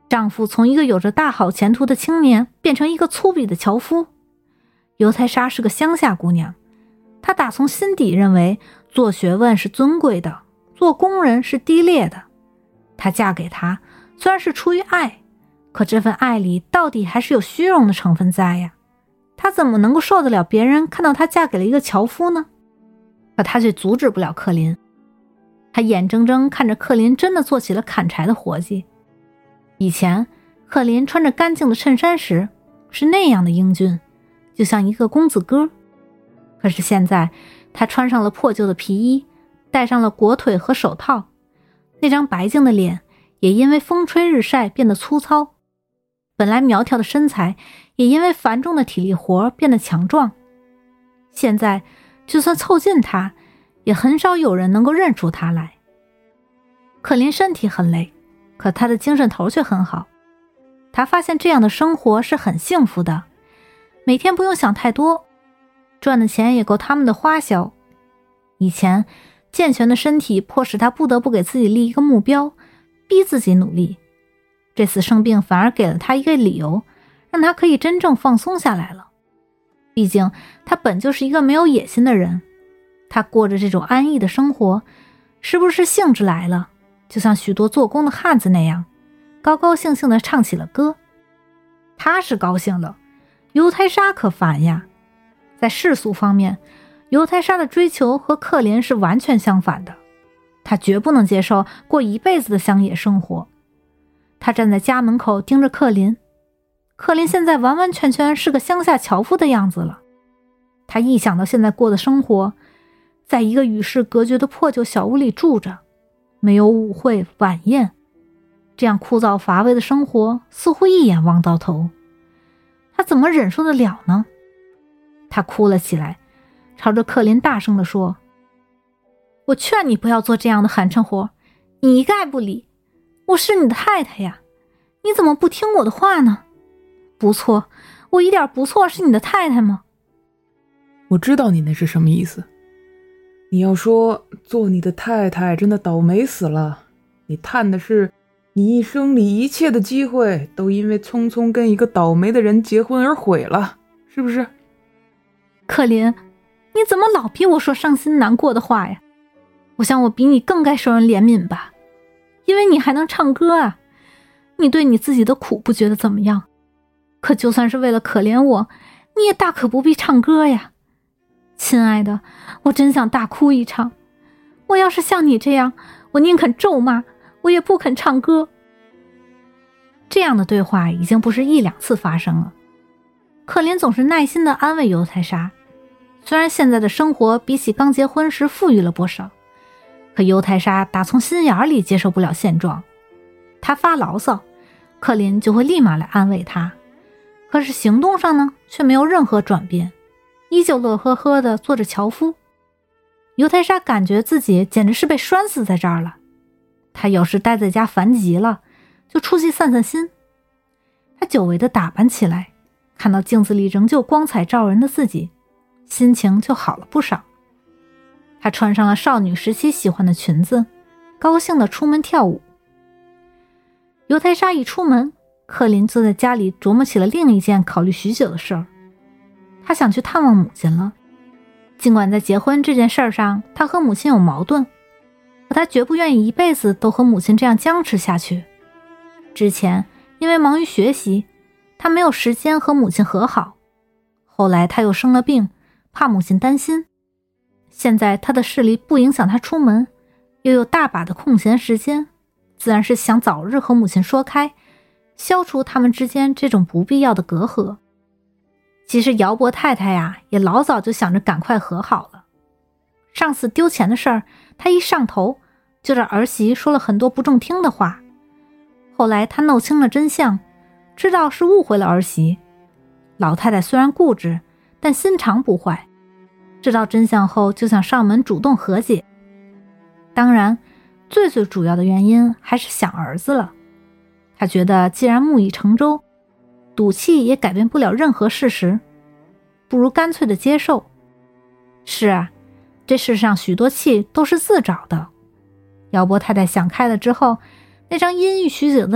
丈夫从一个有着大好前途的青年变成一个粗鄙的樵夫。尤太莎是个乡下姑娘，她打从心底认为做学问是尊贵的，做工人是低劣的。她嫁给他虽然是出于爱，可这份爱里到底还是有虚荣的成分在呀。她怎么能够受得了别人看到她嫁给了一个樵夫呢？可她却阻止不了克林。她眼睁睁看着克林真的做起了砍柴的活计。以前克林穿着干净的衬衫时是那样的英俊，就像一个公子哥。可是现在他穿上了破旧的皮衣，戴上了裹腿和手套，那张白净的脸也因为风吹日晒变得粗糙，本来苗条的身材也因为繁重的体力活变得强壮。现在就算凑近他，也很少有人能够认出他来。克林身体很累，可他的精神头却很好。他发现这样的生活是很幸福的，每天不用想太多，赚的钱也够他们的花销。以前健全的身体迫使他不得不给自己立一个目标，逼自己努力。这次生病反而给了他一个理由，让他可以真正放松下来了。毕竟他本就是一个没有野心的人，他过着这种安逸的生活，时不时兴致来了，就像许多做工的汉子那样，高高兴兴地唱起了歌。他是高兴了，尤太莎可烦呀。在世俗方面，尤太莎的追求和克林是完全相反的，她绝不能接受过一辈子的乡野生活。她站在家门口盯着克林，克林现在完完全全是个乡下樵夫的样子了。她一想到现在过的生活，在一个与世隔绝的破旧小屋里住着，没有舞会晚宴，这样枯燥乏味的生活似乎一眼望到头，他怎么忍受得了呢？他哭了起来，朝着克林大声地说：我劝你不要做这样的寒碜活，你一概不理，我是你的太太呀，你怎么不听我的话呢？不错，我一点不错，是你的太太吗？ 我知道你那是什么意思。你要说做你的太太真的倒霉死了，你叹的是你一生里一切的机会都因为匆匆跟一个倒霉的人结婚而毁了，是不是？ 克林，你怎么老逼我说伤心难过的话呀？我想我比你更该受人怜悯吧，因为你还能唱歌啊。你对你自己的苦不觉得怎么样，可就算是为了可怜我，你也大可不必唱歌呀。亲爱的，我真想大哭一场。我要是像你这样，我宁肯咒骂，我也不肯唱歌。这样的对话已经不是一两次发生了。克林总是耐心地安慰尤太莎，虽然现在的生活比起刚结婚时富裕了不少，可尤太莎打从心眼里接受不了现状。她发牢骚，克林就会立马来安慰她，可是行动上呢，却没有任何转变，依旧乐呵呵地做着樵夫。尤太莎感觉自己简直是被拴死在这儿了。她有时待在家烦极了，就出去散散心。她久违地打扮起来，看到镜子里仍旧光彩照人的自己，心情就好了不少。她穿上了少女时期喜欢的裙子，高兴地出门跳舞。尤太莎一出门，克林坐在家里琢磨起了另一件考虑许久的事儿。他想去探望母亲了。尽管在结婚这件事上他和母亲有矛盾，可他绝不愿意一辈子都和母亲这样僵持下去。之前因为忙于学习，他没有时间和母亲和好，后来他又生了病，怕母亲担心。现在他的视力不影响他出门，又有大把的空闲时间，自然是想早日和母亲说开，消除他们之间这种不必要的隔阂。其实姚伯太太呀，也老早就想着赶快和好了。上次丢钱的事儿，他一上头就让儿媳说了很多不中听的话。后来他弄清了真相，知道是误会了儿媳。老太太虽然固执，但心肠不坏，知道真相后就想上门主动和解。当然最最主要的原因还是想儿子了。他觉得既然木已成舟，赌气也改变不了任何事实，不如干脆的接受。是啊，这世上许多气都是自找的。姚伯太太想开了之后，那张阴郁许久的脸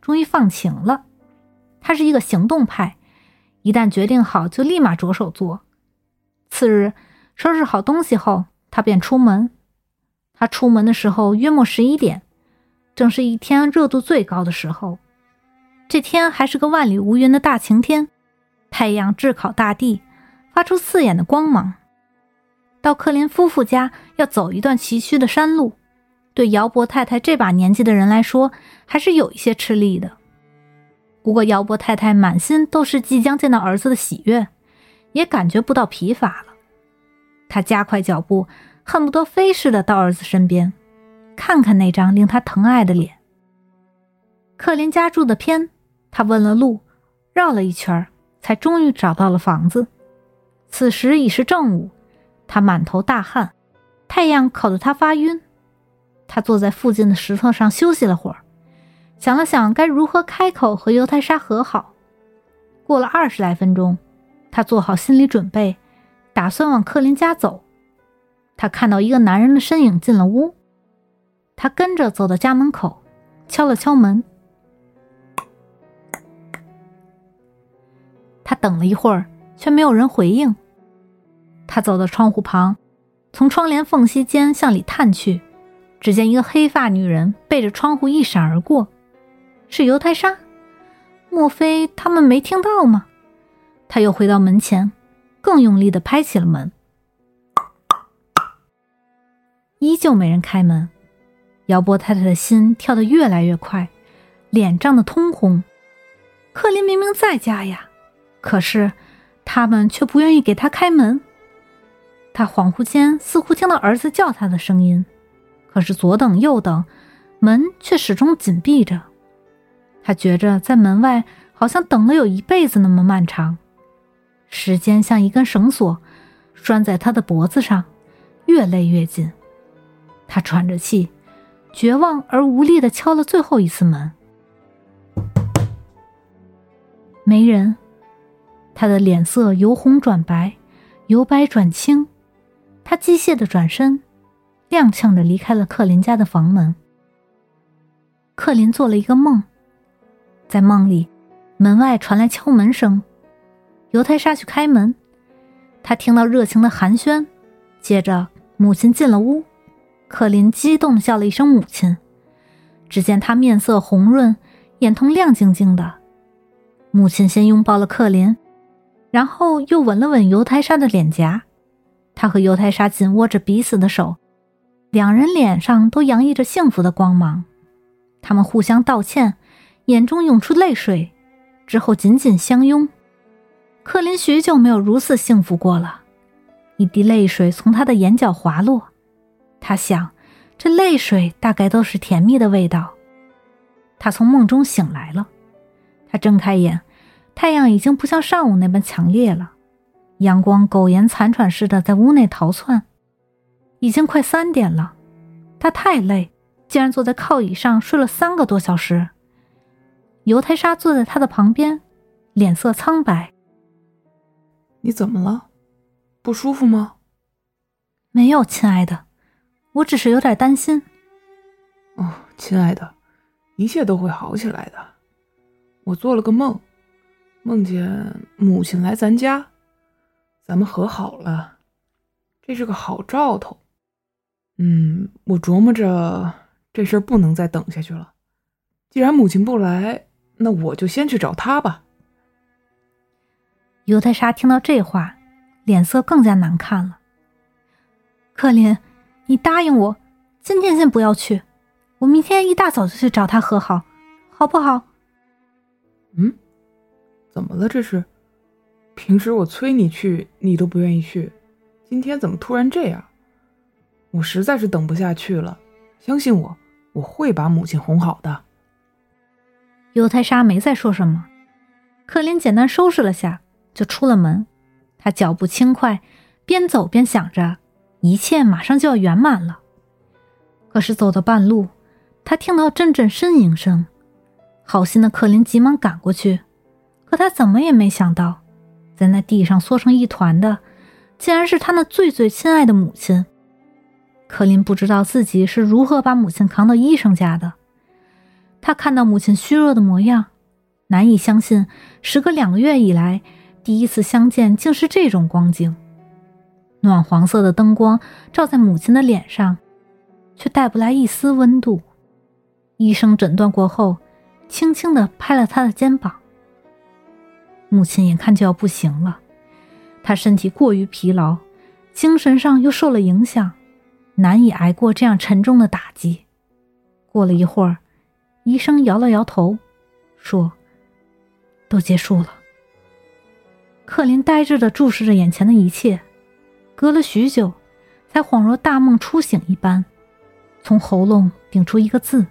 终于放晴了。他是一个行动派，一旦决定好就立马着手做。次日收拾好东西后，他便出门。他出门的时候约莫十一点，正是一天热度最高的时候。这天还是个万里无云的大晴天，太阳炙烤大地，发出刺眼的光芒。到克林夫妇家要走一段崎岖的山路，对姚伯太太这把年纪的人来说还是有一些吃力的。不过姚伯太太满心都是即将见到儿子的喜悦，也感觉不到疲乏了。她加快脚步，恨不得飞似的到儿子身边，看看那张令他疼爱的脸。克林家住的偏，他问了路，绕了一圈，才终于找到了房子。此时已是正午，他满头大汗，太阳烤得他发晕。他坐在附近的石头上休息了会儿，想了想该如何开口和犹太莎和好。过了二十来分钟，他做好心理准备，打算往克林家走。他看到一个男人的身影进了屋，他跟着走到家门口，敲了敲门。他等了一会儿，却没有人回应。他走到窗户旁，从窗帘缝隙间向里探去，只见一个黑发女人背着窗户一闪而过。是犹太莎？莫非他们没听到吗？他又回到门前，更用力地拍起了门。依旧没人开门。姚波太太的心跳得越来越快，脸涨得通红。克林明明在家呀，可是他们却不愿意给他开门。他恍惚间似乎听到儿子叫他的声音，可是左等右等，门却始终紧闭着。他觉着在门外好像等了有一辈子那么漫长，时间像一根绳索拴在他的脖子上，越勒越紧。他喘着气，绝望而无力地敲了最后一次门。没人。他的脸色由红转白，由白转青。他机械地转身，踉跄地离开了克林家的房门。克林做了一个梦，在梦里，门外传来敲门声。犹太莎去开门，他听到热情的寒暄，接着母亲进了屋。克林激动地叫了一声母亲，只见他面色红润，眼瞳亮晶晶的。母亲先拥抱了克林，然后又吻了吻犹太莎的脸颊。他和犹太莎紧握着彼此的手，两人脸上都洋溢着幸福的光芒。他们互相道歉，眼中涌出泪水，之后紧紧相拥。克林许久没有如此幸福过了，一滴泪水从他的眼角滑落。他想，这泪水大概都是甜蜜的味道。他从梦中醒来了，他睁开眼，太阳已经不像上午那般强烈了，阳光苟延残喘似的在屋内逃窜。已经快三点了，他太累，竟然坐在靠椅上睡了三个多小时。犹太莎坐在他的旁边，脸色苍白。 你怎么了？不舒服吗？ 没有，亲爱的，我只是有点担心。 哦，亲爱的，一切都会好起来的。我做了个梦，梦见母亲来咱家，咱们和好了，这是个好兆头。嗯，我琢磨着这事儿不能再等下去了。既然母亲不来，那我就先去找她吧。 犹太莎听到这话，脸色更加难看了。克林，你答应我，今天先不要去，我明天一大早就去找她和好，好不好？ 嗯，怎么了这是？平时我催你去，你都不愿意去，今天怎么突然这样？我实在是等不下去了，相信我，我会把母亲哄好的。 犹太莎没再说什么，克林简单收拾了下，就出了门。他脚步轻快，边走边想着，一切马上就要圆满了。可是走到半路，他听到阵阵呻吟声。好心的克林急忙赶过去，可他怎么也没想到，在那地上缩成一团的，竟然是他那最最亲爱的母亲。克林不知道自己是如何把母亲扛到医生家的。 他看到母亲虚弱的模样，难以相信时隔两个月以来第一次相见竟是这种光景。暖黄色的灯光照在母亲的脸上，却带不来一丝温度。医生诊断过后，轻轻地拍了他的肩膀。母亲眼看就要不行了，她身体过于疲劳，精神上又受了影响，难以挨过这样沉重的打击。过了一会儿，医生摇了摇头，说：“都结束了。”克林呆滞地注视着眼前的一切，隔了许久，才恍若大梦初醒一般，从喉咙顶出一个字：“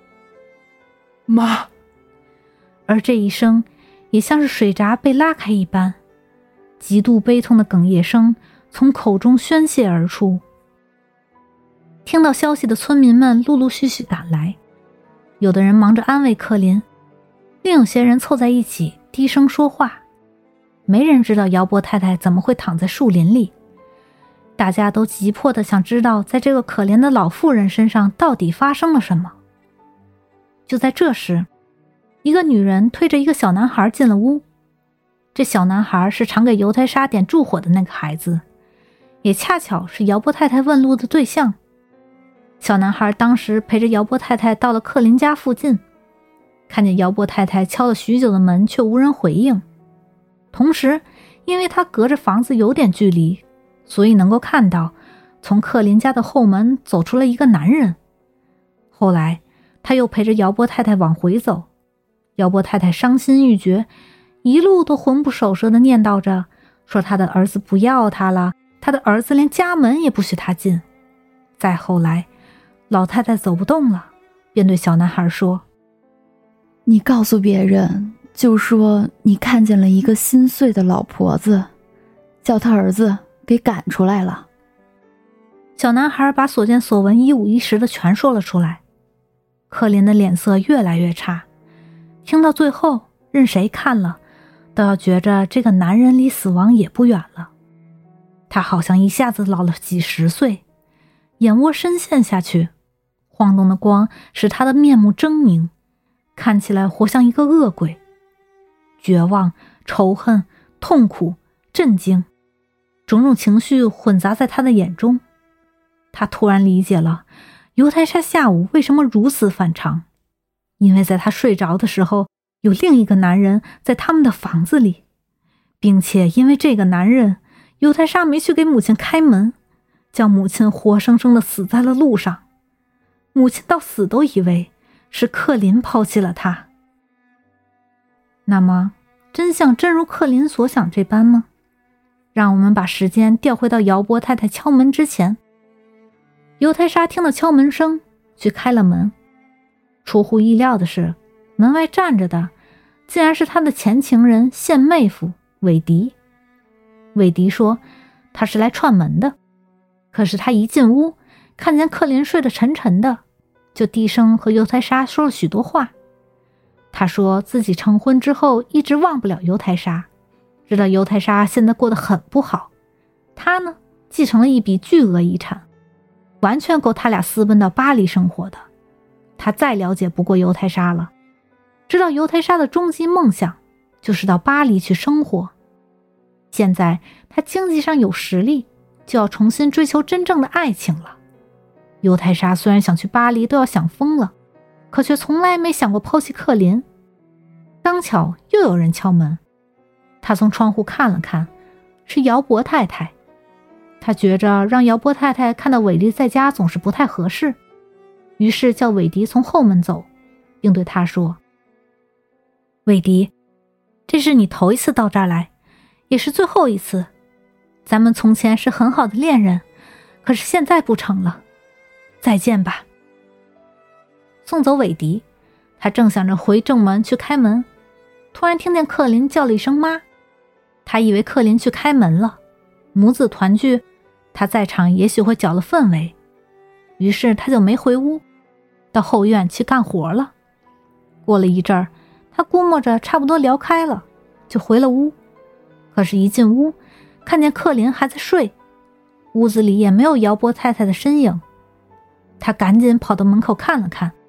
妈。” 而这一声也像是水闸被拉开一般，极度悲痛的哽咽声从口中宣泄而出。听到消息的村民们陆陆续续赶来，有的人忙着安慰克林，另有些人凑在一起低声说话。没人知道姚波太太怎么会躺在树林里，大家都急迫地想知道在这个可怜的老妇人身上到底发生了什么。就在这时，一个女人推着一个小男孩进了屋。这小男孩是常给犹太莎点烛火的那个孩子，也恰巧是姚波太太问路的对象。小男孩当时陪着姚波太太到了克林家附近，看见姚波太太敲了许久的门却无人回应，同时因为他隔着房子有点距离，所以能够看到从克林家的后门走出了一个男人。后来他又陪着姚波太太往回走，姚波太太伤心欲绝，一路都魂不守舍地念叨着，说他的儿子不要他了，他的儿子连家门也不许他进。再后来老太太走不动了，便对小男孩说：“ 你告诉别人，就说你看见了一个心碎的老婆子，叫他儿子给赶出来了。” 小男孩把所见所闻一五一十的全说了出来。克林的脸色越来越差，听到最后，任谁看了都要觉着这个男人离死亡也不远了。他好像一下子老了几十岁，眼窝深陷下去，晃动的光使他的面目狰狞，看起来活像一个恶鬼。绝望、仇恨、痛苦、震惊，种种情绪混杂在他的眼中。他突然理解了犹太莎下午为什么如此反常，因为在他睡着的时候，有另一个男人在他们的房子里，并且因为这个男人，犹太莎没去给母亲开门，叫母亲活生生的死在了路上。母亲到死都以为是克林抛弃了她。那么真相真如克林所想这般吗？让我们把时间调回到姚波太太敲门之前。犹太莎听到敲门声，去开了门。出乎意料的是，门外站着的竟然是他的前情人现妹夫韦迪。韦迪说他是来串门的，可是他一进屋，看见克林睡得沉沉的，就低声和犹太莎说了许多话。他说自己成婚之后一直忘不了犹太莎，知道犹太莎现在过得很不好，他呢继承了一笔巨额遗产，完全够他俩私奔到巴黎生活的。他再了解不过犹太莎了，知道犹太莎的终极梦想就是到巴黎去生活。现在他经济上有实力，就要重新追求真正的爱情了。犹太莎虽然想去巴黎都要想疯了，可却从来没想过抛弃克林。刚巧又有人敲门，他从窗户看了看，是姚伯太太。他觉着让姚伯太太看到韦迪在家总是不太合适，于是叫韦迪从后门走，并对他说：“韦迪，这是你头一次到这儿来，也是最后一次。咱们从前是很好的恋人，可是现在不成了。再见吧。”送走韦迪，他正想着回正门去开门，突然听见克林叫了一声妈。他以为克林去开门了，母子团聚，他在场也许会搅了氛围，于是他就没回屋，到后院去干活了。过了一阵儿，他估摸着差不多聊开了，就回了屋。可是一进屋，看见克林还在睡，屋子里也没有姚伯太太的身影。他赶紧跑到门口看了看，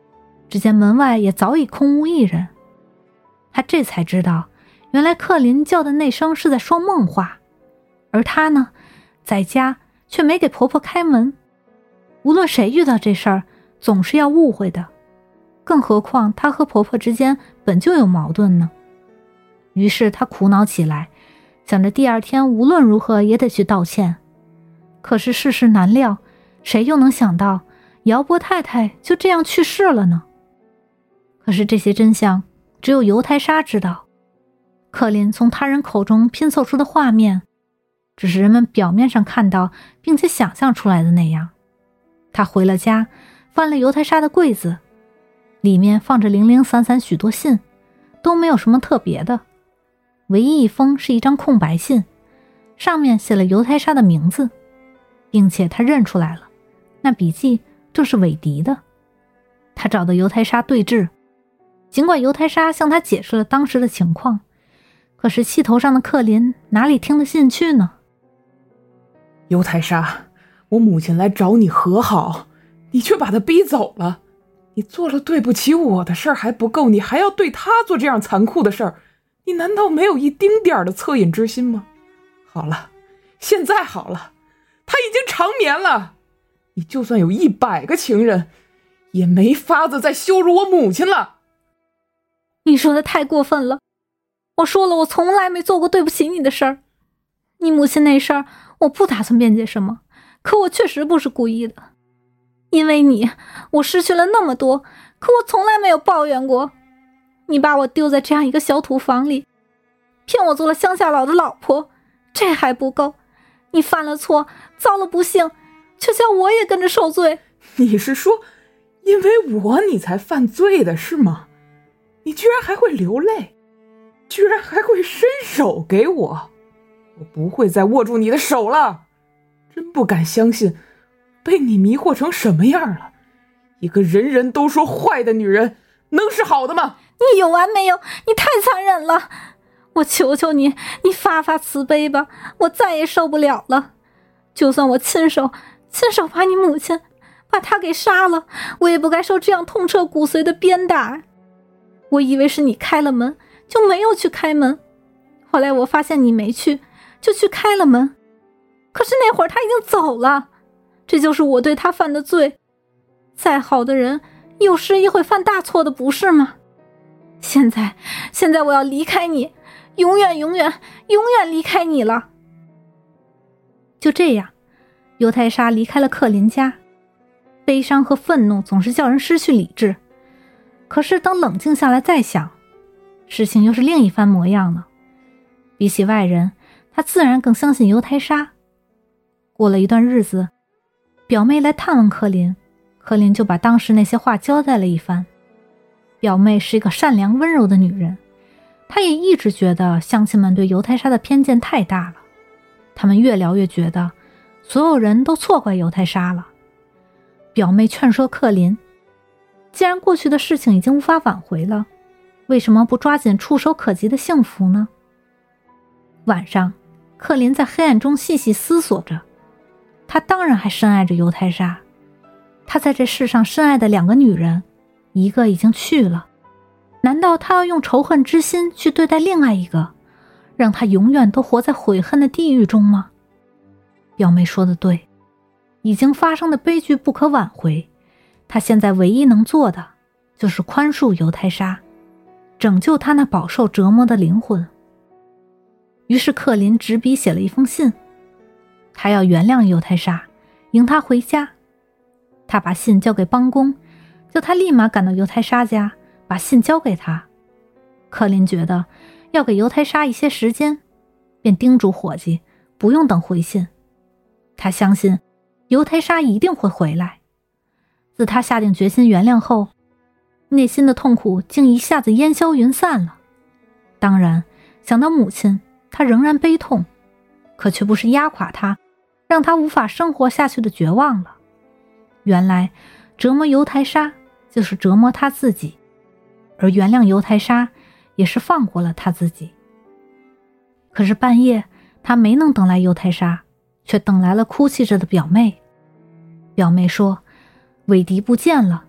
只见门外也早已空无一人。他这才知道，原来克林叫的那声是在说梦话，而他呢，在家却没给婆婆开门。无论谁遇到这事儿，总是要误会的，更何况她和婆婆之间本就有矛盾呢。于是她苦恼起来，想着第二天无论如何也得去道歉。可是世事难料，谁又能想到姚波太太就这样去世了呢？可是这些真相只有尤太莎知道。克林从他人口中拼凑出的画面，只是人们表面上看到并且想象出来的那样。他回了家，翻了尤太莎的柜子，里面放着零零散散许多信，都没有什么特别的。唯一一封是一张空白信，上面写了尤太莎的名字，并且他认出来了，那笔迹正是韦迪的。他找到尤太莎对质，尽管尤太莎向他解释了当时的情况，可是气头上的克林哪里听得进去呢？ 尤太莎，我母亲来找你和好，你却把她逼走了。你做了对不起我的事儿还不够，你还要对她做这样残酷的事儿，你难道没有一丁点的恻隐之心吗？好了，现在好了，她已经长眠了。你就算有一百个情人，也没法子再羞辱我母亲了。 你说的太过分了，我说了，我从来没做过对不起你的事儿。你母亲那事儿，我不打算辩解什么，可我确实不是故意的。因为你，我失去了那么多，可我从来没有抱怨过。你把我丢在这样一个小土房里，骗我做了乡下佬的老婆，这还不够。你犯了错，遭了不幸，却叫我也跟着受罪。 你是说，因为我你才犯罪的是吗？你居然还会流泪，居然还会伸手给我，我不会再握住你的手了。真不敢相信，被你迷惑成什么样了。一个人人都说坏的女人，能是好的吗？ 你有完没有？你太残忍了！我求求你，你发发慈悲吧，我再也受不了了。就算我亲手亲手把你母亲把她给杀了，我也不该受这样痛彻骨髓的鞭打。我以为是你开了门，就没有去开门，后来我发现你没去，就去开了门。可是那会儿他已经走了，这就是我对他犯的罪。再好的人，有时也会犯大错的，不是吗？现在，现在我要离开你，永远永远永远离开你了。就这样，尤太莎离开了克林家。悲伤和愤怒总是叫人失去理智，可是等冷静下来再想，事情又是另一番模样了。比起外人，他自然更相信尤太莎。过了一段日子，表妹来探问克林，克林就把当时那些话交代了一番。表妹是一个善良温柔的女人，她也一直觉得乡亲们对尤太莎的偏见太大了，他们越聊越觉得所有人都错怪尤太莎了。表妹劝说克林，既然过去的事情已经无法挽回了，为什么不抓紧触手可及的幸福呢？晚上，克林在黑暗中细细思索着，他当然还深爱着尤太莎。他在这世上深爱的两个女人，一个已经去了，难道他要用仇恨之心去对待另外一个，让他永远都活在悔恨的地狱中吗？表妹说的对，已经发生的悲剧不可挽回，他现在唯一能做的就是宽恕尤太莎，拯救他那饱受折磨的灵魂。于是克林执笔写了一封信，他要原谅尤太莎，迎她回家。他把信交给帮工，叫他立马赶到尤太莎家，把信交给他。克林觉得要给尤太莎一些时间，便叮嘱伙计不用等回信。他相信尤太莎一定会回来。自他下定决心原谅后，内心的痛苦竟一下子烟消云散了。当然，想到母亲，他仍然悲痛，可却不是压垮他，让他无法生活下去的绝望了。原来折磨尤太莎就是折磨他自己，而原谅尤太莎也是放过了他自己。可是半夜他没能等来尤太莎，却等来了哭泣着的表妹。表妹说韦迪不见了，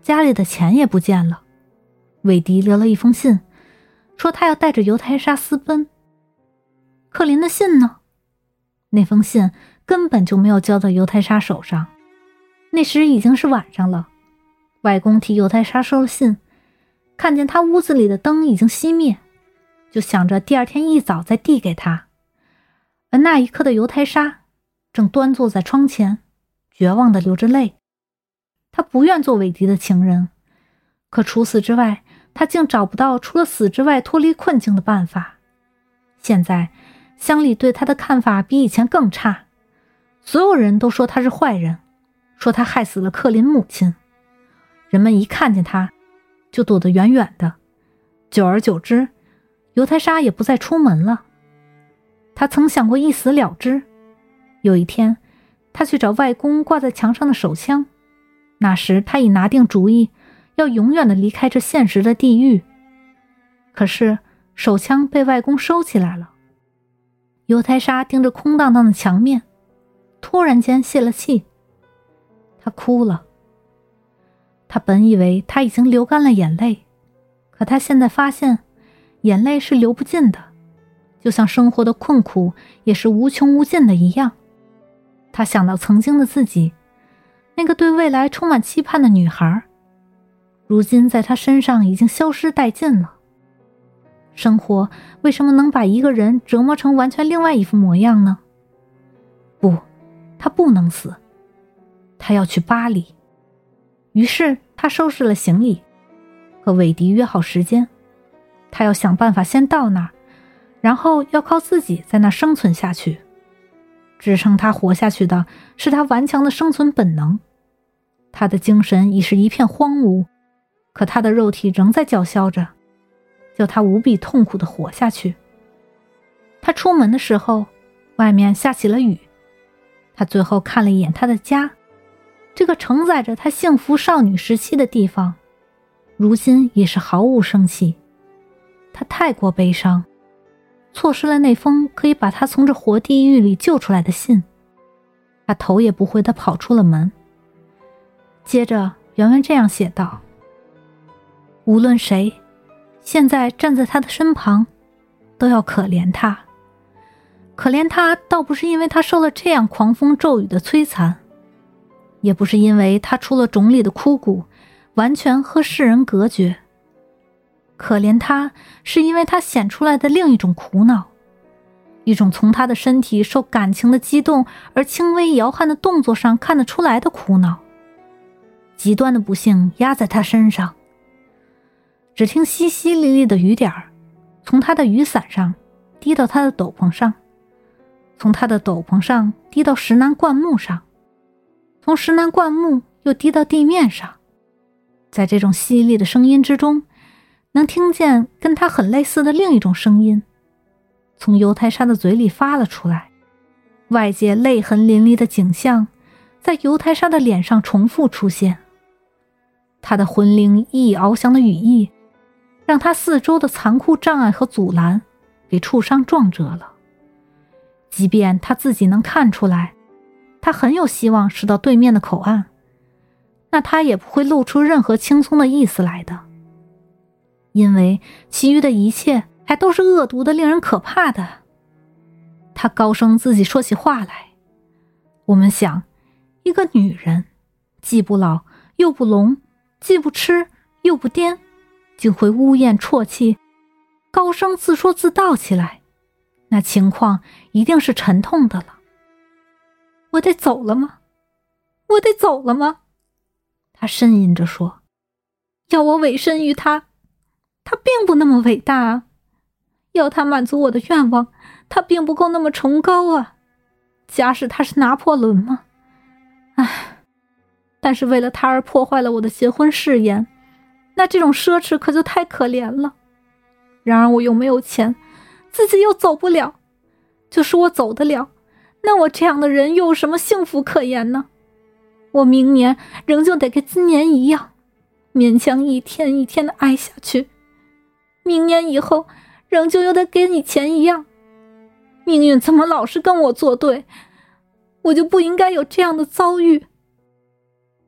家里的钱也不见了。韦迪留了一封信，说他要带着犹太莎私奔。克林的信呢？那封信根本就没有交到犹太莎手上。那时已经是晚上了，外公替犹太莎收了信，看见他屋子里的灯已经熄灭，就想着第二天一早再递给他。而那一刻的犹太莎正端坐在窗前，绝望地流着泪。他不愿做韦迪的情人，可除此之外，他竟找不到除了死之外脱离困境的办法。现在乡里对他的看法比以前更差，所有人都说他是坏人，说他害死了克林母亲。人们一看见他就躲得远远的，久而久之，犹太莎也不再出门了。他曾想过一死了之。有一天，他去找外公挂在墙上的手枪，那时他已拿定主意要永远地离开这现实的地狱。可是手枪被外公收起来了。犹太莎盯着空荡荡的墙面，突然间泄了气。他哭了。他本以为他已经流干了眼泪，可他现在发现眼泪是流不尽的，就像生活的困苦也是无穷无尽的一样。他想到曾经的自己，那个对未来充满期盼的女孩，如今在他身上已经消失殆尽了。生活为什么能把一个人折磨成完全另外一副模样呢？不，他不能死，他要去巴黎。于是他收拾了行李，和韦迪约好时间，他要想办法先到那儿，然后要靠自己在那儿生存下去。支撑他活下去的是他顽强的生存本能。他的精神已是一片荒芜，可他的肉体仍在叫嚣着，叫他无比痛苦地活下去。他出门的时候，外面下起了雨。他最后看了一眼他的家，这个承载着他幸福少女时期的地方，如今也是毫无生气。他太过悲伤，错失了那封可以把他从这活地狱里救出来的信。他头也不回地跑出了门。接着原文这样写道：无论谁现在站在他的身旁，都要可怜他。可怜他倒不是因为他受了这样狂风骤雨的摧残，也不是因为他出了种里的枯骨，完全和世人隔绝。可怜他是因为他显出来的另一种苦恼，一种从他的身体受感情的激动而轻微摇撼的动作上看得出来的苦恼。极端的不幸压在他身上。只听淅淅沥沥的雨点儿从他的雨伞上滴到他的斗篷上，从他的斗篷上滴到石楠灌木上，从石楠灌木又滴到地面上。在这种犀利的声音之中，能听见跟他很类似的另一种声音从犹太莎的嘴里发了出来。外界泪痕淋漓的景象在犹太莎的脸上重复出现。他的魂灵熠翱翔的羽翼让他四周的残酷障碍和阻拦给触伤撞折了。即便他自己能看出来他很有希望驶到对面的口岸，那他也不会露出任何轻松的意思来的，因为其余的一切还都是恶毒的令人可怕的。他高声自己说起话来。我们想，一个女人既不老又不聋，既不痴又不癫，竟会呜咽啜泣，高声自说自道起来，那情况一定是沉痛的了。我得走了吗？我得走了吗？他呻吟着说，要我委身于他，他并不那么伟大啊。要他满足我的愿望，他并不够那么崇高啊。假使他是拿破仑吗？唉，但是为了他而破坏了我的结婚誓言，那这种奢侈可就太可怜了。然而我又没有钱，自己又走不了。就是我走得了，那我这样的人又有什么幸福可言呢？我明年仍旧得跟今年一样，勉强一天一天的挨下去。明年以后仍旧又得跟以前一样。命运怎么老是跟我作对？我就不应该有这样的遭遇。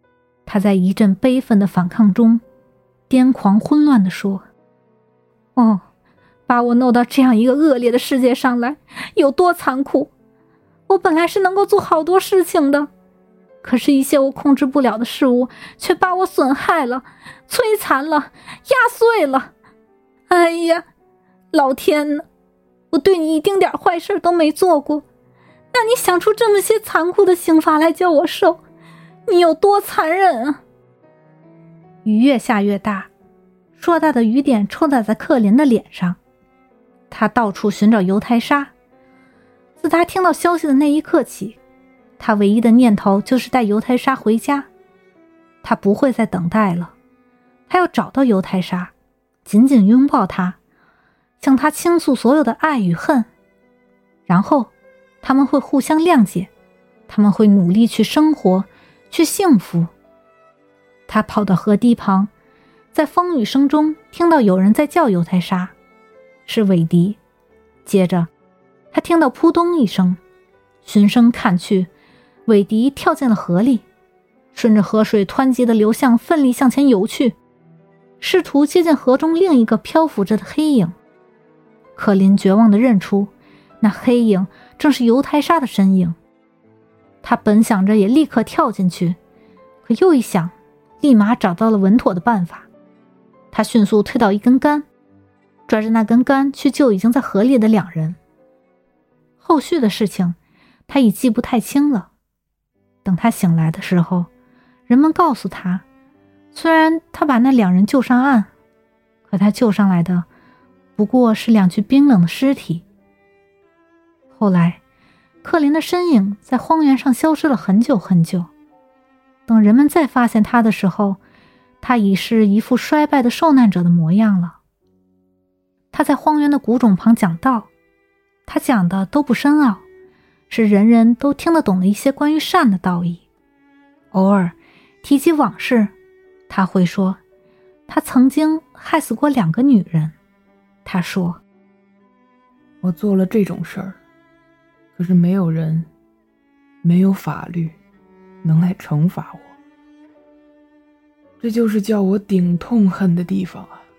他在一阵悲愤的反抗中，癫狂混乱地说：哦，把我弄到这样一个恶劣的世界上来，有多残酷！我本来是能够做好多事情的，可是一些我控制不了的事物却把我损害了，摧残了，压碎了。哎呀，老天哪，我对你一丁点坏事都没做过，那你想出这么些残酷的刑罚来叫我受，你有多残忍啊！雨越下越大，硕大的雨点抽打在克林的脸上，他到处寻找犹太沙。自他听到消息的那一刻起，他唯一的念头就是带犹太沙回家。他不会再等待了，他要找到犹太沙，紧紧拥抱他，向他倾诉所有的爱与恨，然后他们会互相谅解，他们会努力去生活，去幸福。他跑到河堤旁，在风雨声中听到有人在叫犹太沙，是韦迪。接着他听到扑通一声，循声看去，韦迪跳进了河里，顺着河水湍急的流向奋力向前游去，试图接近河中另一个漂浮着的黑影。克林绝望地认出，那黑影正是犹太沙的身影。他本想着也立刻跳进去，可又一想，立马找到了稳妥的办法。他迅速推倒一根杆，抓着那根杆去救已经在河里的两人。后续的事情他已记不太清了。等他醒来的时候，人们告诉他，虽然他把那两人救上岸，可他救上来的不过是两具冰冷的尸体。后来克林的身影在荒原上消失了很久很久，等人们再发现他的时候，他已是一副衰败的受难者的模样了。他在荒原的谷冢旁讲道，他讲的都不深奥，是人人都听得懂的一些关于善的道义。偶尔提及往事，他会说他曾经害死过两个女人。他说， 我做了这种事儿，可是没有人，没有法律能来惩罚我，这就是叫我顶痛恨的地方啊。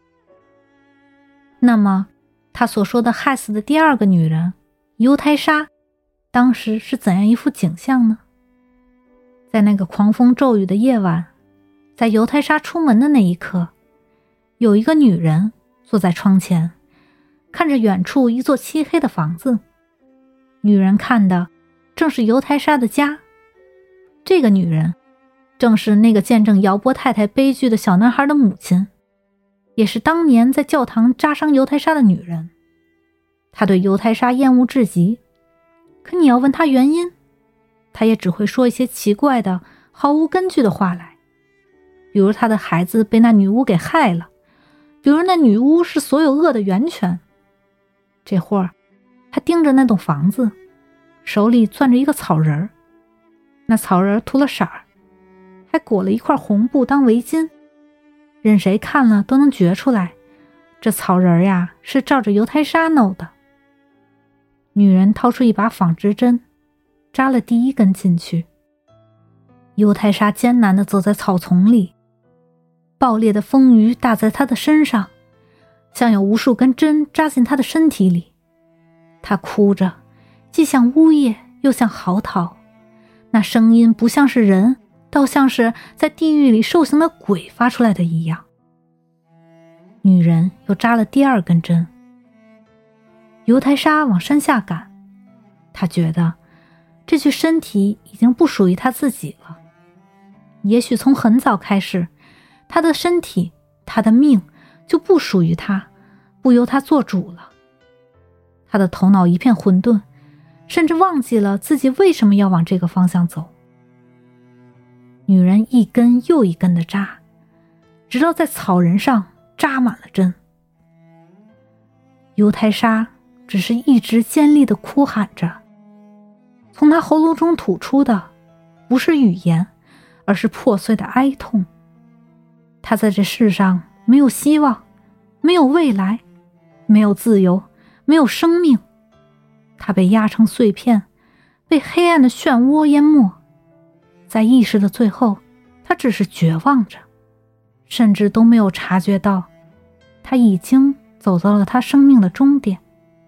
那么他所说的害死的第二个女人犹太沙，当时是怎样一幅景象呢？在那个狂风骤雨的夜晚，在犹太沙出门的那一刻，有一个女人坐在窗前，看着远处一座漆黑的房子。女人看的正是犹太沙的家。这个女人正是那个见证姚波太太悲剧的小男孩的母亲，也是当年在教堂扎伤犹太沙的女人。她对犹太沙厌恶至极，可你要问她原因，她也只会说一些奇怪的毫无根据的话来，比如她的孩子被那女巫给害了，比如那女巫是所有恶的源泉。这会儿她盯着那栋房子，手里攥着一个草人儿，那草人涂了色儿，还裹了一块红布当围巾，任谁看了都能觉出来，这草人呀是照着犹太沙弄的。女人掏出一把纺织针，扎了第一根进去。犹太沙艰难地走在草丛里，爆裂的风雨打在他的身上，像有无数根针扎进他的身体里。他哭着，既像呜咽又像嚎啕，那声音不像是人，倒像是在地狱里受刑的鬼发出来的一样。女人又扎了第二根针。犹太沙往山下赶，他觉得这具身体已经不属于他自己了。也许从很早开始，他的身体，他的命就不属于他，不由他做主了。他的头脑一片混沌，甚至忘记了自己为什么要往这个方向走。女人一根又一根的扎，直到在草人上扎满了针。犹太沙只是一直尖利地哭喊着，从他喉咙中吐出的不是语言，而是破碎的哀痛。他在这世上没有希望，没有未来，没有自由，没有生命。他被压成碎片，被黑暗的漩涡淹没。在意识的最后， 他只是绝望着，甚至都没有察觉到他已经走到了他生命的终点。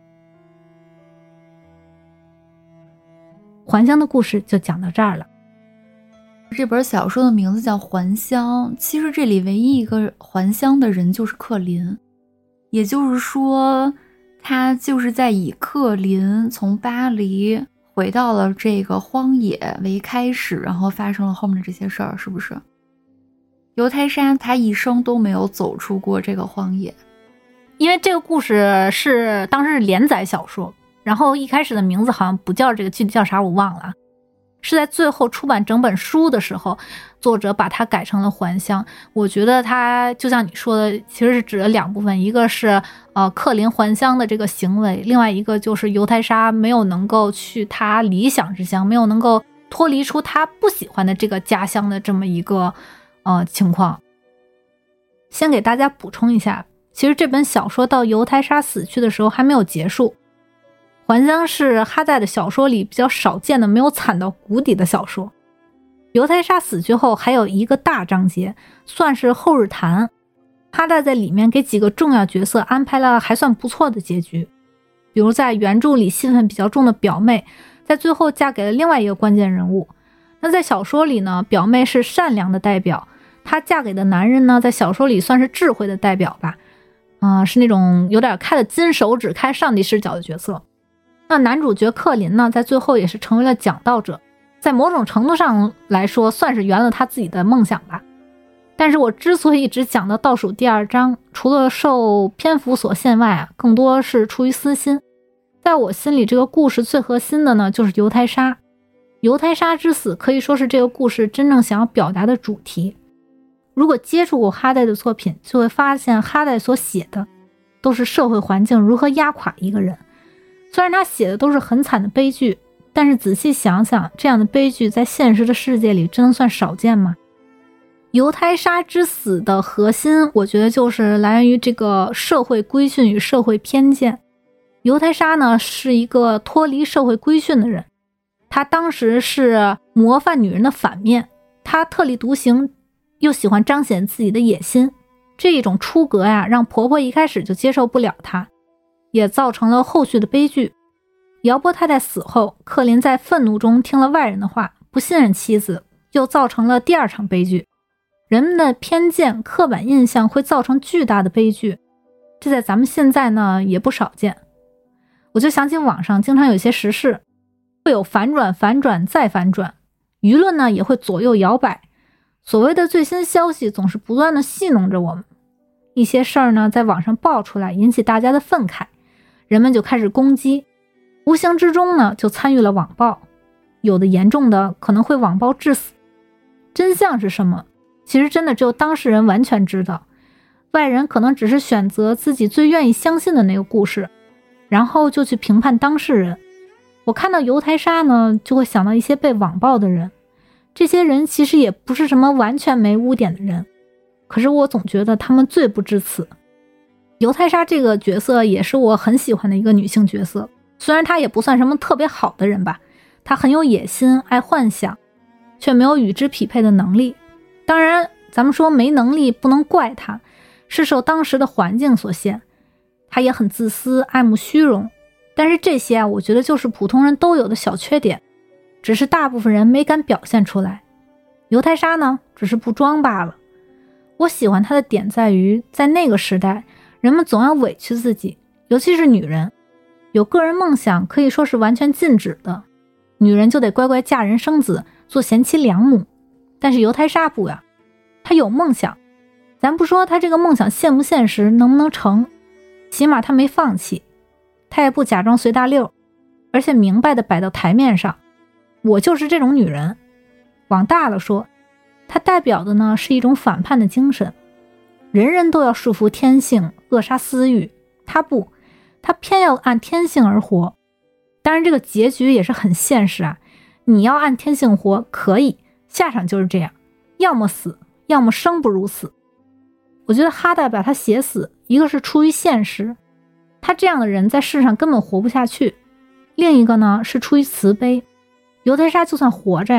还乡的故事就讲到这儿了。 这本小说的名字叫《还乡》，其实这里唯一一个还乡的人就是克林，也就是说他就是在以克林从巴黎回到了这个荒野为开始，然后发生了后面的这些事儿，是不是？犹太莎他一生都没有走出过这个荒野， 因为这个故事是当时是连载小说，然后一开始的名字好像不叫这个，具体叫啥我忘了，是在最后出版整本书的时候，作者把它改成了还乡。我觉得它就像你说的，其实是指了两部分，一个是呃克林还乡的这个行为，另外一个就是犹太莎没有能够去他理想之乡，没有能够脱离出他不喜欢的这个家乡的这么一个呃情况。先给大家补充一下，其实这本小说到犹太莎死去的时候还没有结束。还乡是哈代的小说里比较少见的没有惨到谷底的小说。犹太莎死去后还有一个大章节，算是后日谈。哈代在里面给几个重要角色安排了还算不错的结局，比如在原著里戏份比较重的表妹，在最后嫁给了另外一个关键人物。那在小说里呢，表妹是善良的代表，她嫁给的男人呢，在小说里算是智慧的代表吧，啊、呃，是那种有点开了金手指、开上帝视角的角色。那男主角克林呢，在最后也是成为了讲道者，在某种程度上来说算是圆了他自己的梦想吧。但是我之所以只讲到倒数第二章，除了受篇幅所限外啊，更多是出于私心。在我心里，这个故事最核心的呢，就是犹太莎。犹太莎之死可以说是这个故事真正想要表达的主题。如果接触过哈代的作品，就会发现哈代所写的都是社会环境如何压垮一个人。虽然他写的都是很惨的悲剧，但是仔细想想，这样的悲剧在现实的世界里真的算少见吗？犹太莎之死的核心，我觉得就是来源于这个社会规训与社会偏见。犹太莎呢，是一个脱离社会规训的人，她当时是模范女人的反面，她特立独行，又喜欢彰显自己的野心，这一种出格呀，让婆婆一开始就接受不了她，也造成了后续的悲剧。姚波太太死后，克林在愤怒中听了外人的话，不信任妻子，又造成了第二场悲剧。人们的偏见、刻板印象会造成巨大的悲剧，这在咱们现在呢也不少见。我就想起网上经常有些时事，会有反转、反转再反转，舆论呢也会左右摇摆。所谓的最新消息总是不断的戏弄着我们，一些事儿呢在网上爆出来，引起大家的愤慨，人们就开始攻击，无形之中呢就参与了网暴，有的严重的可能会网暴致死。真相是什么？其实真的只有当事人完全知道，外人可能只是选择自己最愿意相信的那个故事，然后就去评判当事人。我看到犹太莎呢，就会想到一些被网暴的人，这些人其实也不是什么完全没污点的人，可是我总觉得他们罪不至此。犹太莎这个角色也是我很喜欢的一个女性角色，虽然她也不算什么特别好的人吧，她很有野心，爱幻想，却没有与之匹配的能力。当然咱们说没能力不能怪她，是受当时的环境所限，她也很自私，爱慕虚荣，但是这些啊，我觉得就是普通人都有的小缺点，只是大部分人没敢表现出来。犹太莎呢，只是不装罢了。我喜欢她的点在于，在那个时代，人们总要委屈自己，尤其是女人，有个人梦想可以说是完全禁止的，女人就得乖乖嫁人生子，做贤妻良母。但是犹太莎不呀，她有梦想，咱不说她这个梦想现不现实，能不能成，起码她没放弃，她也不假装随大溜，而且明白的摆到台面上，我就是这种女人。往大了说，她代表的呢是一种反叛的精神，人人都要束缚天性，扼杀私欲，她不，她偏要按天性而活。当然这个结局也是很现实啊，你要按天性活可以，下场就是这样，要么死，要么生不如死。我觉得哈代把他写死，一个是出于现实，他这样的人在世上根本活不下去，另一个呢是出于慈悲。犹太莎就算活着呀，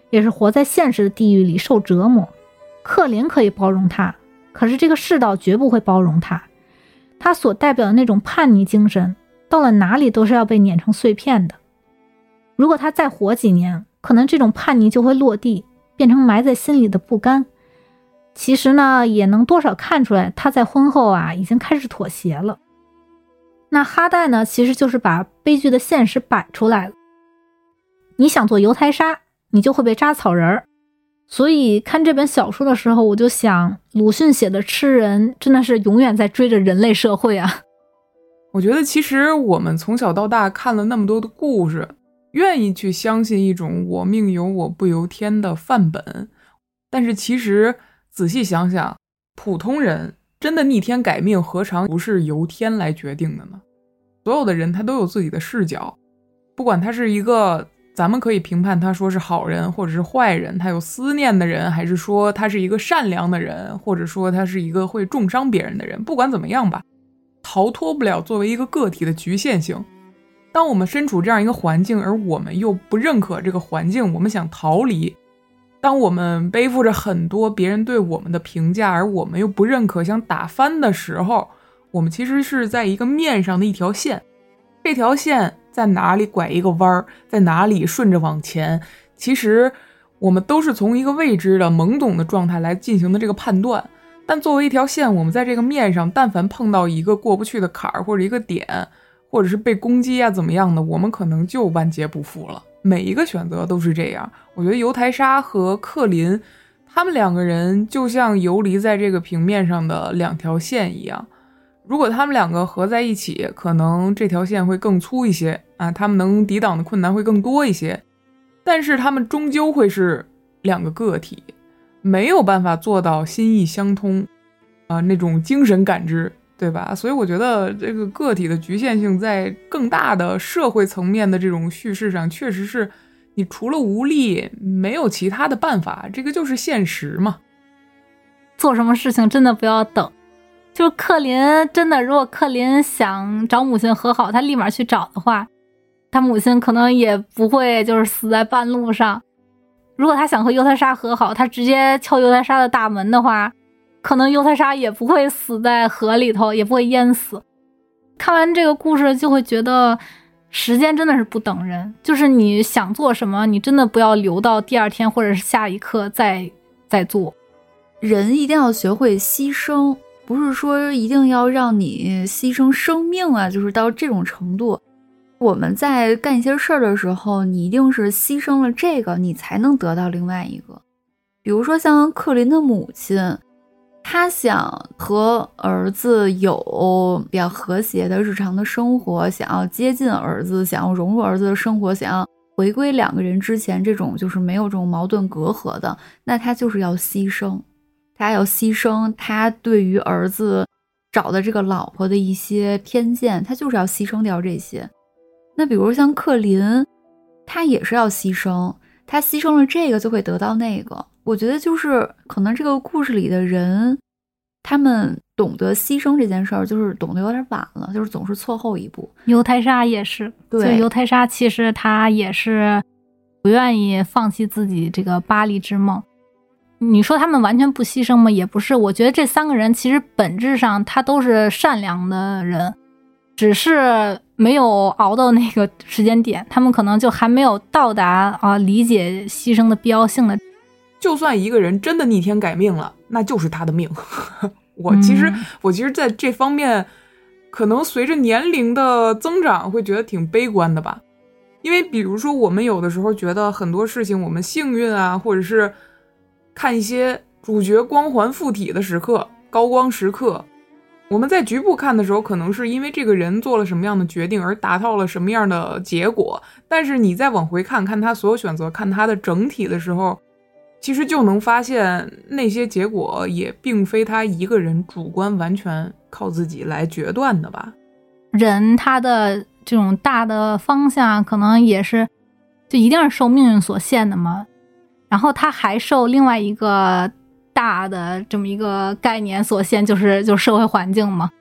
也是活在现实的地狱里受折磨。克林可以包容他，可是这个世道绝不会包容他。他所代表的那种叛逆精神，到了哪里都是要被碾成碎片的。如果他再活几年，可能这种叛逆就会落地，变成埋在心里的不甘。其实呢，也能多少看出来他在婚后啊已经开始妥协了。那哈代呢，其实就是把悲剧的现实摆出来了。你想做犹太杀，你就会被扎草人儿。所以看这本小说的时候，我就想鲁迅写的吃人真的是永远在追着人类社会啊。 我觉得其实我们从小到大看了那么多的故事，愿意去相信一种我命由我不由天的范本，但是其实仔细想想，普通人真的逆天改命何尝不是由天来决定的呢？所有的人他都有自己的视角，不管他是一个咱们可以评判他说是好人或者是坏人，他有思念的人，还是说他是一个善良的人，或者说他是一个会重伤别人的人，不管怎么样吧，逃脱不了作为一个个体的局限性。当我们身处这样一个环境，而我们又不认可这个环境，我们想逃离，当我们背负着很多别人对我们的评价，而我们又不认可，想打翻的时候，我们其实是在一个面上的一条线，这条线在哪里拐一个弯，在哪里顺着往前，其实我们都是从一个未知的懵懂的状态来进行的这个判断。但作为一条线，我们在这个面上但凡碰到一个过不去的坎儿，或者一个点，或者是被攻击啊怎么样的，我们可能就万劫不复了。每一个选择都是这样。我觉得犹太沙和克林他们两个人就像游离在这个平面上的两条线一样，如果他们两个合在一起，可能这条线会更粗一些啊，他们能抵挡的困难会更多一些，但是他们终究会是两个个体，没有办法做到心意相通啊，那种精神感知，对吧？所以我觉得这个个体的局限性在更大的社会层面的这种叙事上，确实是你除了无力没有其他的办法，这个就是现实嘛。 做什么事情真的不要等，就是克林真的，如果克林想找母亲和好，他立马去找的话，他母亲可能也不会就是死在半路上。如果他想和犹太沙和好，他直接敲犹太沙的大门的话，可能犹太沙也不会死在河里头，也不会淹死。看完这个故事就会觉得时间真的是不等人，就是你想做什么，你真的不要留到第二天或者是下一刻再再做。 人一定要学会牺牲，不是说一定要让你牺牲生命啊，就是到这种程度。我们在干一些事儿的时候，你一定是牺牲了这个，你才能得到另外一个。比如说像克林的母亲，他想和儿子有比较和谐的日常的生活，想要接近儿子，想要融入儿子的生活，想要回归两个人之前这种就是没有这种矛盾隔阂的，那他就是要牺牲，他要牺牲他对于儿子找的这个老婆的一些偏见，他就是要牺牲掉这些。那比如像克林，他也是要牺牲，他牺牲了这个就会得到那个。我觉得就是可能这个故事里的人，他们懂得牺牲这件事儿，就是懂得有点晚了，就是总是错后一步。 犹太沙也是， 对， 犹太沙其实他也是不愿意放弃自己这个巴黎之梦。你说他们完全不牺牲吗？也不是。我觉得这三个人其实本质上他都是善良的人，只是没有熬到那个时间点，他们可能就还没有到达啊理解牺牲的必要性的。 就算一个人真的逆天改命了，那就是他的命。我其实、嗯、我其实在这方面可能随着年龄的增长会觉得挺悲观的吧。因为比如说我们有的时候觉得很多事情我们幸运啊，或者是看一些主角光环附体的时刻，高光时刻，我们在局部看的时候可能是因为这个人做了什么样的决定而达到了什么样的结果，但是你再往回看看他所有选择，看他的整体的时候，其实就能发现那些结果也并非他一个人主观完全靠自己来决断的吧。 人他的这种大的方向可能也是就一定是受命运所限的嘛，然后他还受另外一个大的这么一个概念所限，就是就是社会环境嘛。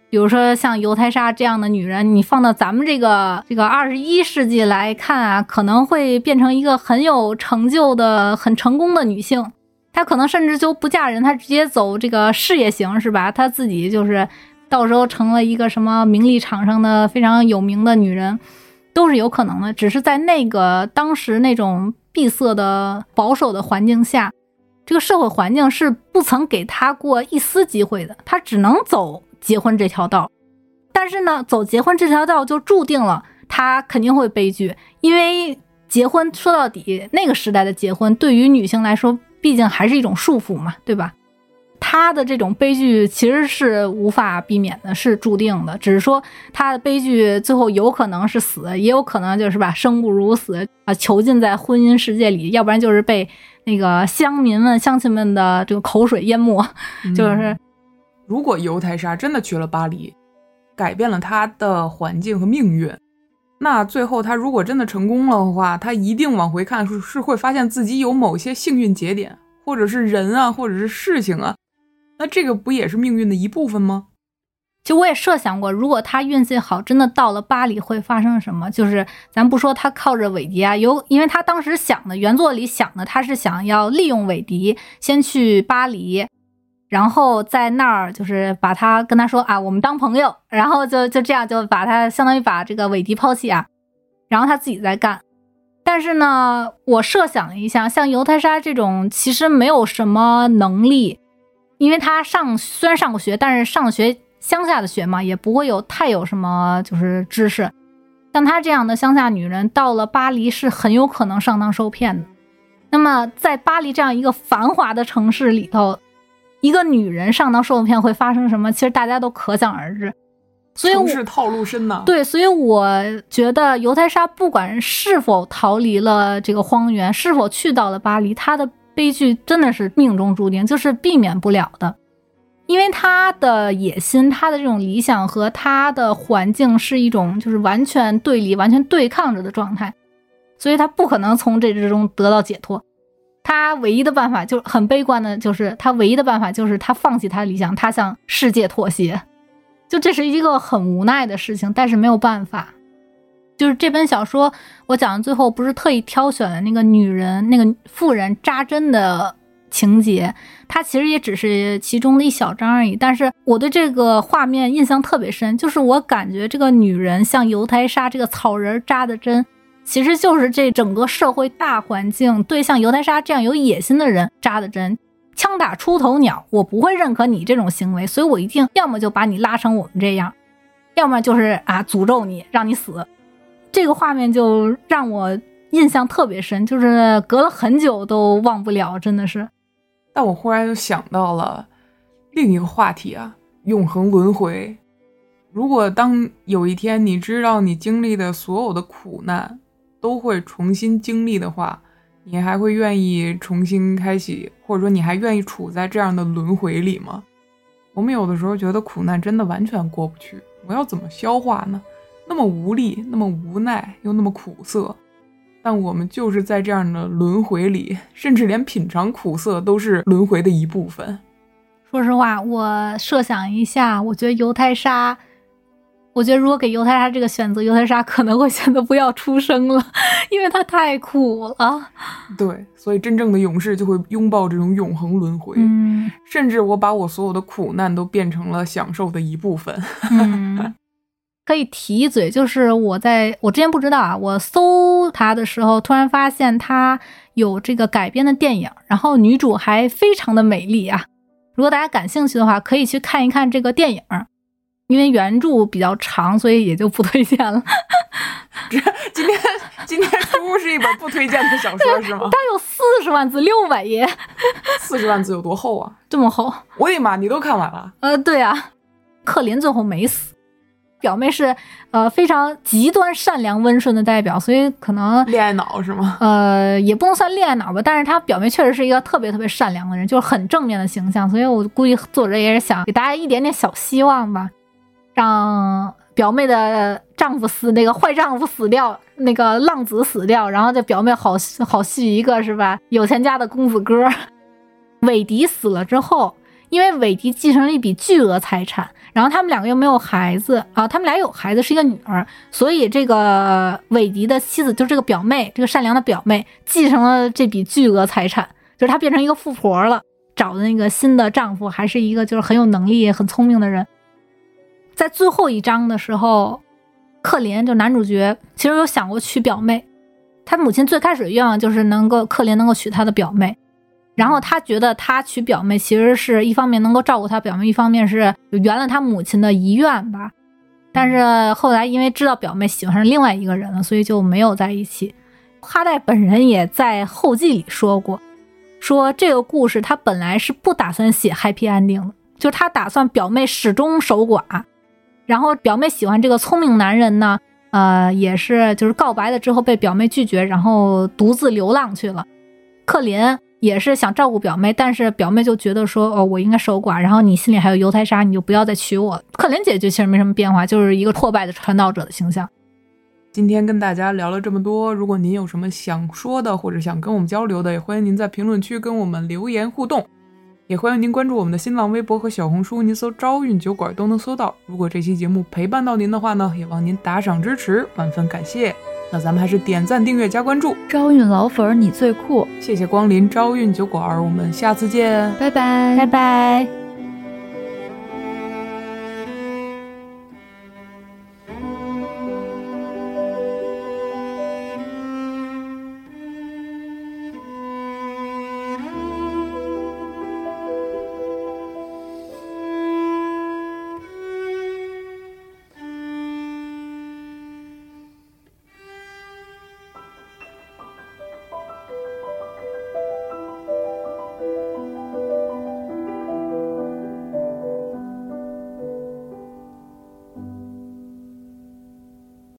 比如说像尤泰莎这样的女人，你放到咱们这个这个二十一世纪来看啊，可能会变成一个很有成就的、很成功的女性。她可能甚至就不嫁人，她直接走这个事业型，是吧？她自己就是到时候成了一个什么名利场上的非常有名的女人，都是有可能的。只是在那个当时那种闭塞的保守的环境下，这个社会环境是不曾给她过一丝机会的，她只能走结婚这条道。但是呢，走结婚这条道就注定了她肯定会悲剧，因为结婚说到底，那个时代的结婚对于女性来说毕竟还是一种束缚嘛，对吧？她的这种悲剧其实是无法避免的，是注定的，只是说她的悲剧最后有可能是死，也有可能就是吧，生不如死啊，囚禁在婚姻世界里，要不然就是被那个乡民们乡亲们的这个口水淹没。嗯、就是如果尤泰莎真的去了巴黎，改变了她的环境和命运，那最后她如果真的成功了的话，她一定往回看是是会发现自己有某些幸运节点，或者是人啊，或者是事情啊，那这个不也是命运的一部分吗？ 就我也设想过，如果他运气好，真的到了巴黎会发生什么。就是咱不说他靠着韦迪啊，有因为他当时想的原作里想的，他是想要利用韦迪先去巴黎，然后在那儿就是把他跟他说啊，我们当朋友，然后就就这样就把他相当于把这个韦迪抛弃啊，然后他自己在干。但是呢，我设想了一下，像尤泰莎这种其实没有什么能力，因为他上虽然上过学，但是上学乡下的学嘛，也不会有太有什么就是知识。像她这样的乡下女人到了巴黎是很有可能上当受骗的。那么在巴黎这样一个繁华的城市里头，一个女人上当受骗会发生什么，其实大家都可想而知。所以城市套路深呐。 对，所以我觉得尤泰莎不管是否逃离了这个荒原，是否去到了巴黎，她的悲剧真的是命中注定，就是避免不了的。因为她的野心，她的这种理想和她的环境是一种就是完全对立、完全对抗着的状态，所以她不可能从这之中得到解脱。她唯一的办法就很悲观的，就是她唯一的办法就是她放弃她的理想，她向世界妥协。就这是一个很无奈的事情，但是没有办法。就是这本小说我讲的最后不是特意挑选了那个女人那个妇人扎针的情节，它其实也只是其中的一小章而已，但是我对这个画面印象特别深，就是我感觉这个女人像尤泰莎这个草人扎的针，其实就是这整个社会大环境对像尤泰莎这样有野心的人扎的针。枪打出头鸟，我不会认可你这种行为，所以我一定要么就把你拉成我们这样，要么就是啊诅咒你让你死。这个画面就让我印象特别深，就是隔了很久都忘不了，真的是。 但我忽然就想到了另一个话题啊，永恒轮回。如果当有一天你知道你经历的所有的苦难都会重新经历的话，你还会愿意重新开启，或者说你还愿意处在这样的轮回里吗？我们有的时候觉得苦难真的完全过不去，我要怎么消化呢？那么无力，那么无奈，又那么苦涩。但我们就是在这样的轮回里，甚至连品尝苦涩都是轮回的一部分。 说实话，我设想一下，我觉得尤泰莎我觉得如果给尤泰莎这个选择，尤泰莎可能会选择不要出生了，因为她太苦了。 对，所以真正的勇士就会拥抱这种永恒轮回。嗯，甚至我把我所有的苦难都变成了享受的一部分。 嗯，可以提一嘴，就是我在我之前不知道啊，我搜它的时候突然发现它有这个改编的电影，然后女主还非常的美丽啊。如果大家感兴趣的话，可以去看一看这个电影。因为原著比较长，所以也就不推荐了。 这今天今天书是一本不推荐的小说是吗？ 它有四十万字，六百页。 四十万字有多厚啊？ 这么厚！ 我的妈，你都看完了？ 呃，对啊，克林最后没死，表妹是呃非常极端善良温顺的代表，所以可能恋爱脑是吗？ 呃，也不能算恋爱脑吧，但是她表妹确实是一个特别特别善良的人，就是很正面的形象，所以我估计作者也是想给大家一点点小希望吧。让表妹的丈夫死，那个坏丈夫死掉，那个浪子死掉，然后这表妹好好续一个是吧？有钱家的公子哥。韦迪死了之后， 因为韦迪继承了一笔巨额财产，然后他们两个又没有孩子啊，他们俩有孩子是一个女儿，所以这个韦迪的妻子就是这个表妹，这个善良的表妹继承了这笔巨额财产，就是她变成一个富婆了，找的那个新的丈夫还是一个就是很有能力很聪明的人。在最后一章的时候，克林就男主角其实有想过娶表妹，他母亲最开始的愿望就是能够克林能够娶他的表妹，然后他觉得他娶表妹其实是一方面能够照顾他表妹，一方面是圆了他母亲的遗愿吧。但是后来因为知道表妹喜欢上另外一个人了，所以就没有在一起。哈代本人也在后记里说过，说这个故事他本来是不打算写 happy ending 的，就他打算表妹始终守寡，然后表妹喜欢这个聪明男人呢，呃，也是就是告白了之后被表妹拒绝，然后独自流浪去了。克林也是想照顾表妹，但是表妹就觉得说，哦，我应该守寡，然后你心里还有犹太莎，你就不要再娶我了。克林姐姐其实没什么变化，就是一个破败的传道者的形象。 今天跟大家聊了这么多，如果您有什么想说的或者想跟我们交流的，也欢迎您在评论区跟我们留言互动，也欢迎您关注我们的新浪微博和小红书，您搜朝韵酒馆都能搜到。如果这期节目陪伴到您的话呢，也望您打赏支持，万分感谢。那咱们还是点赞订阅加关注， 朝韵老粉你最酷， 谢谢光临朝韵酒馆，我们下次见， 拜拜拜拜。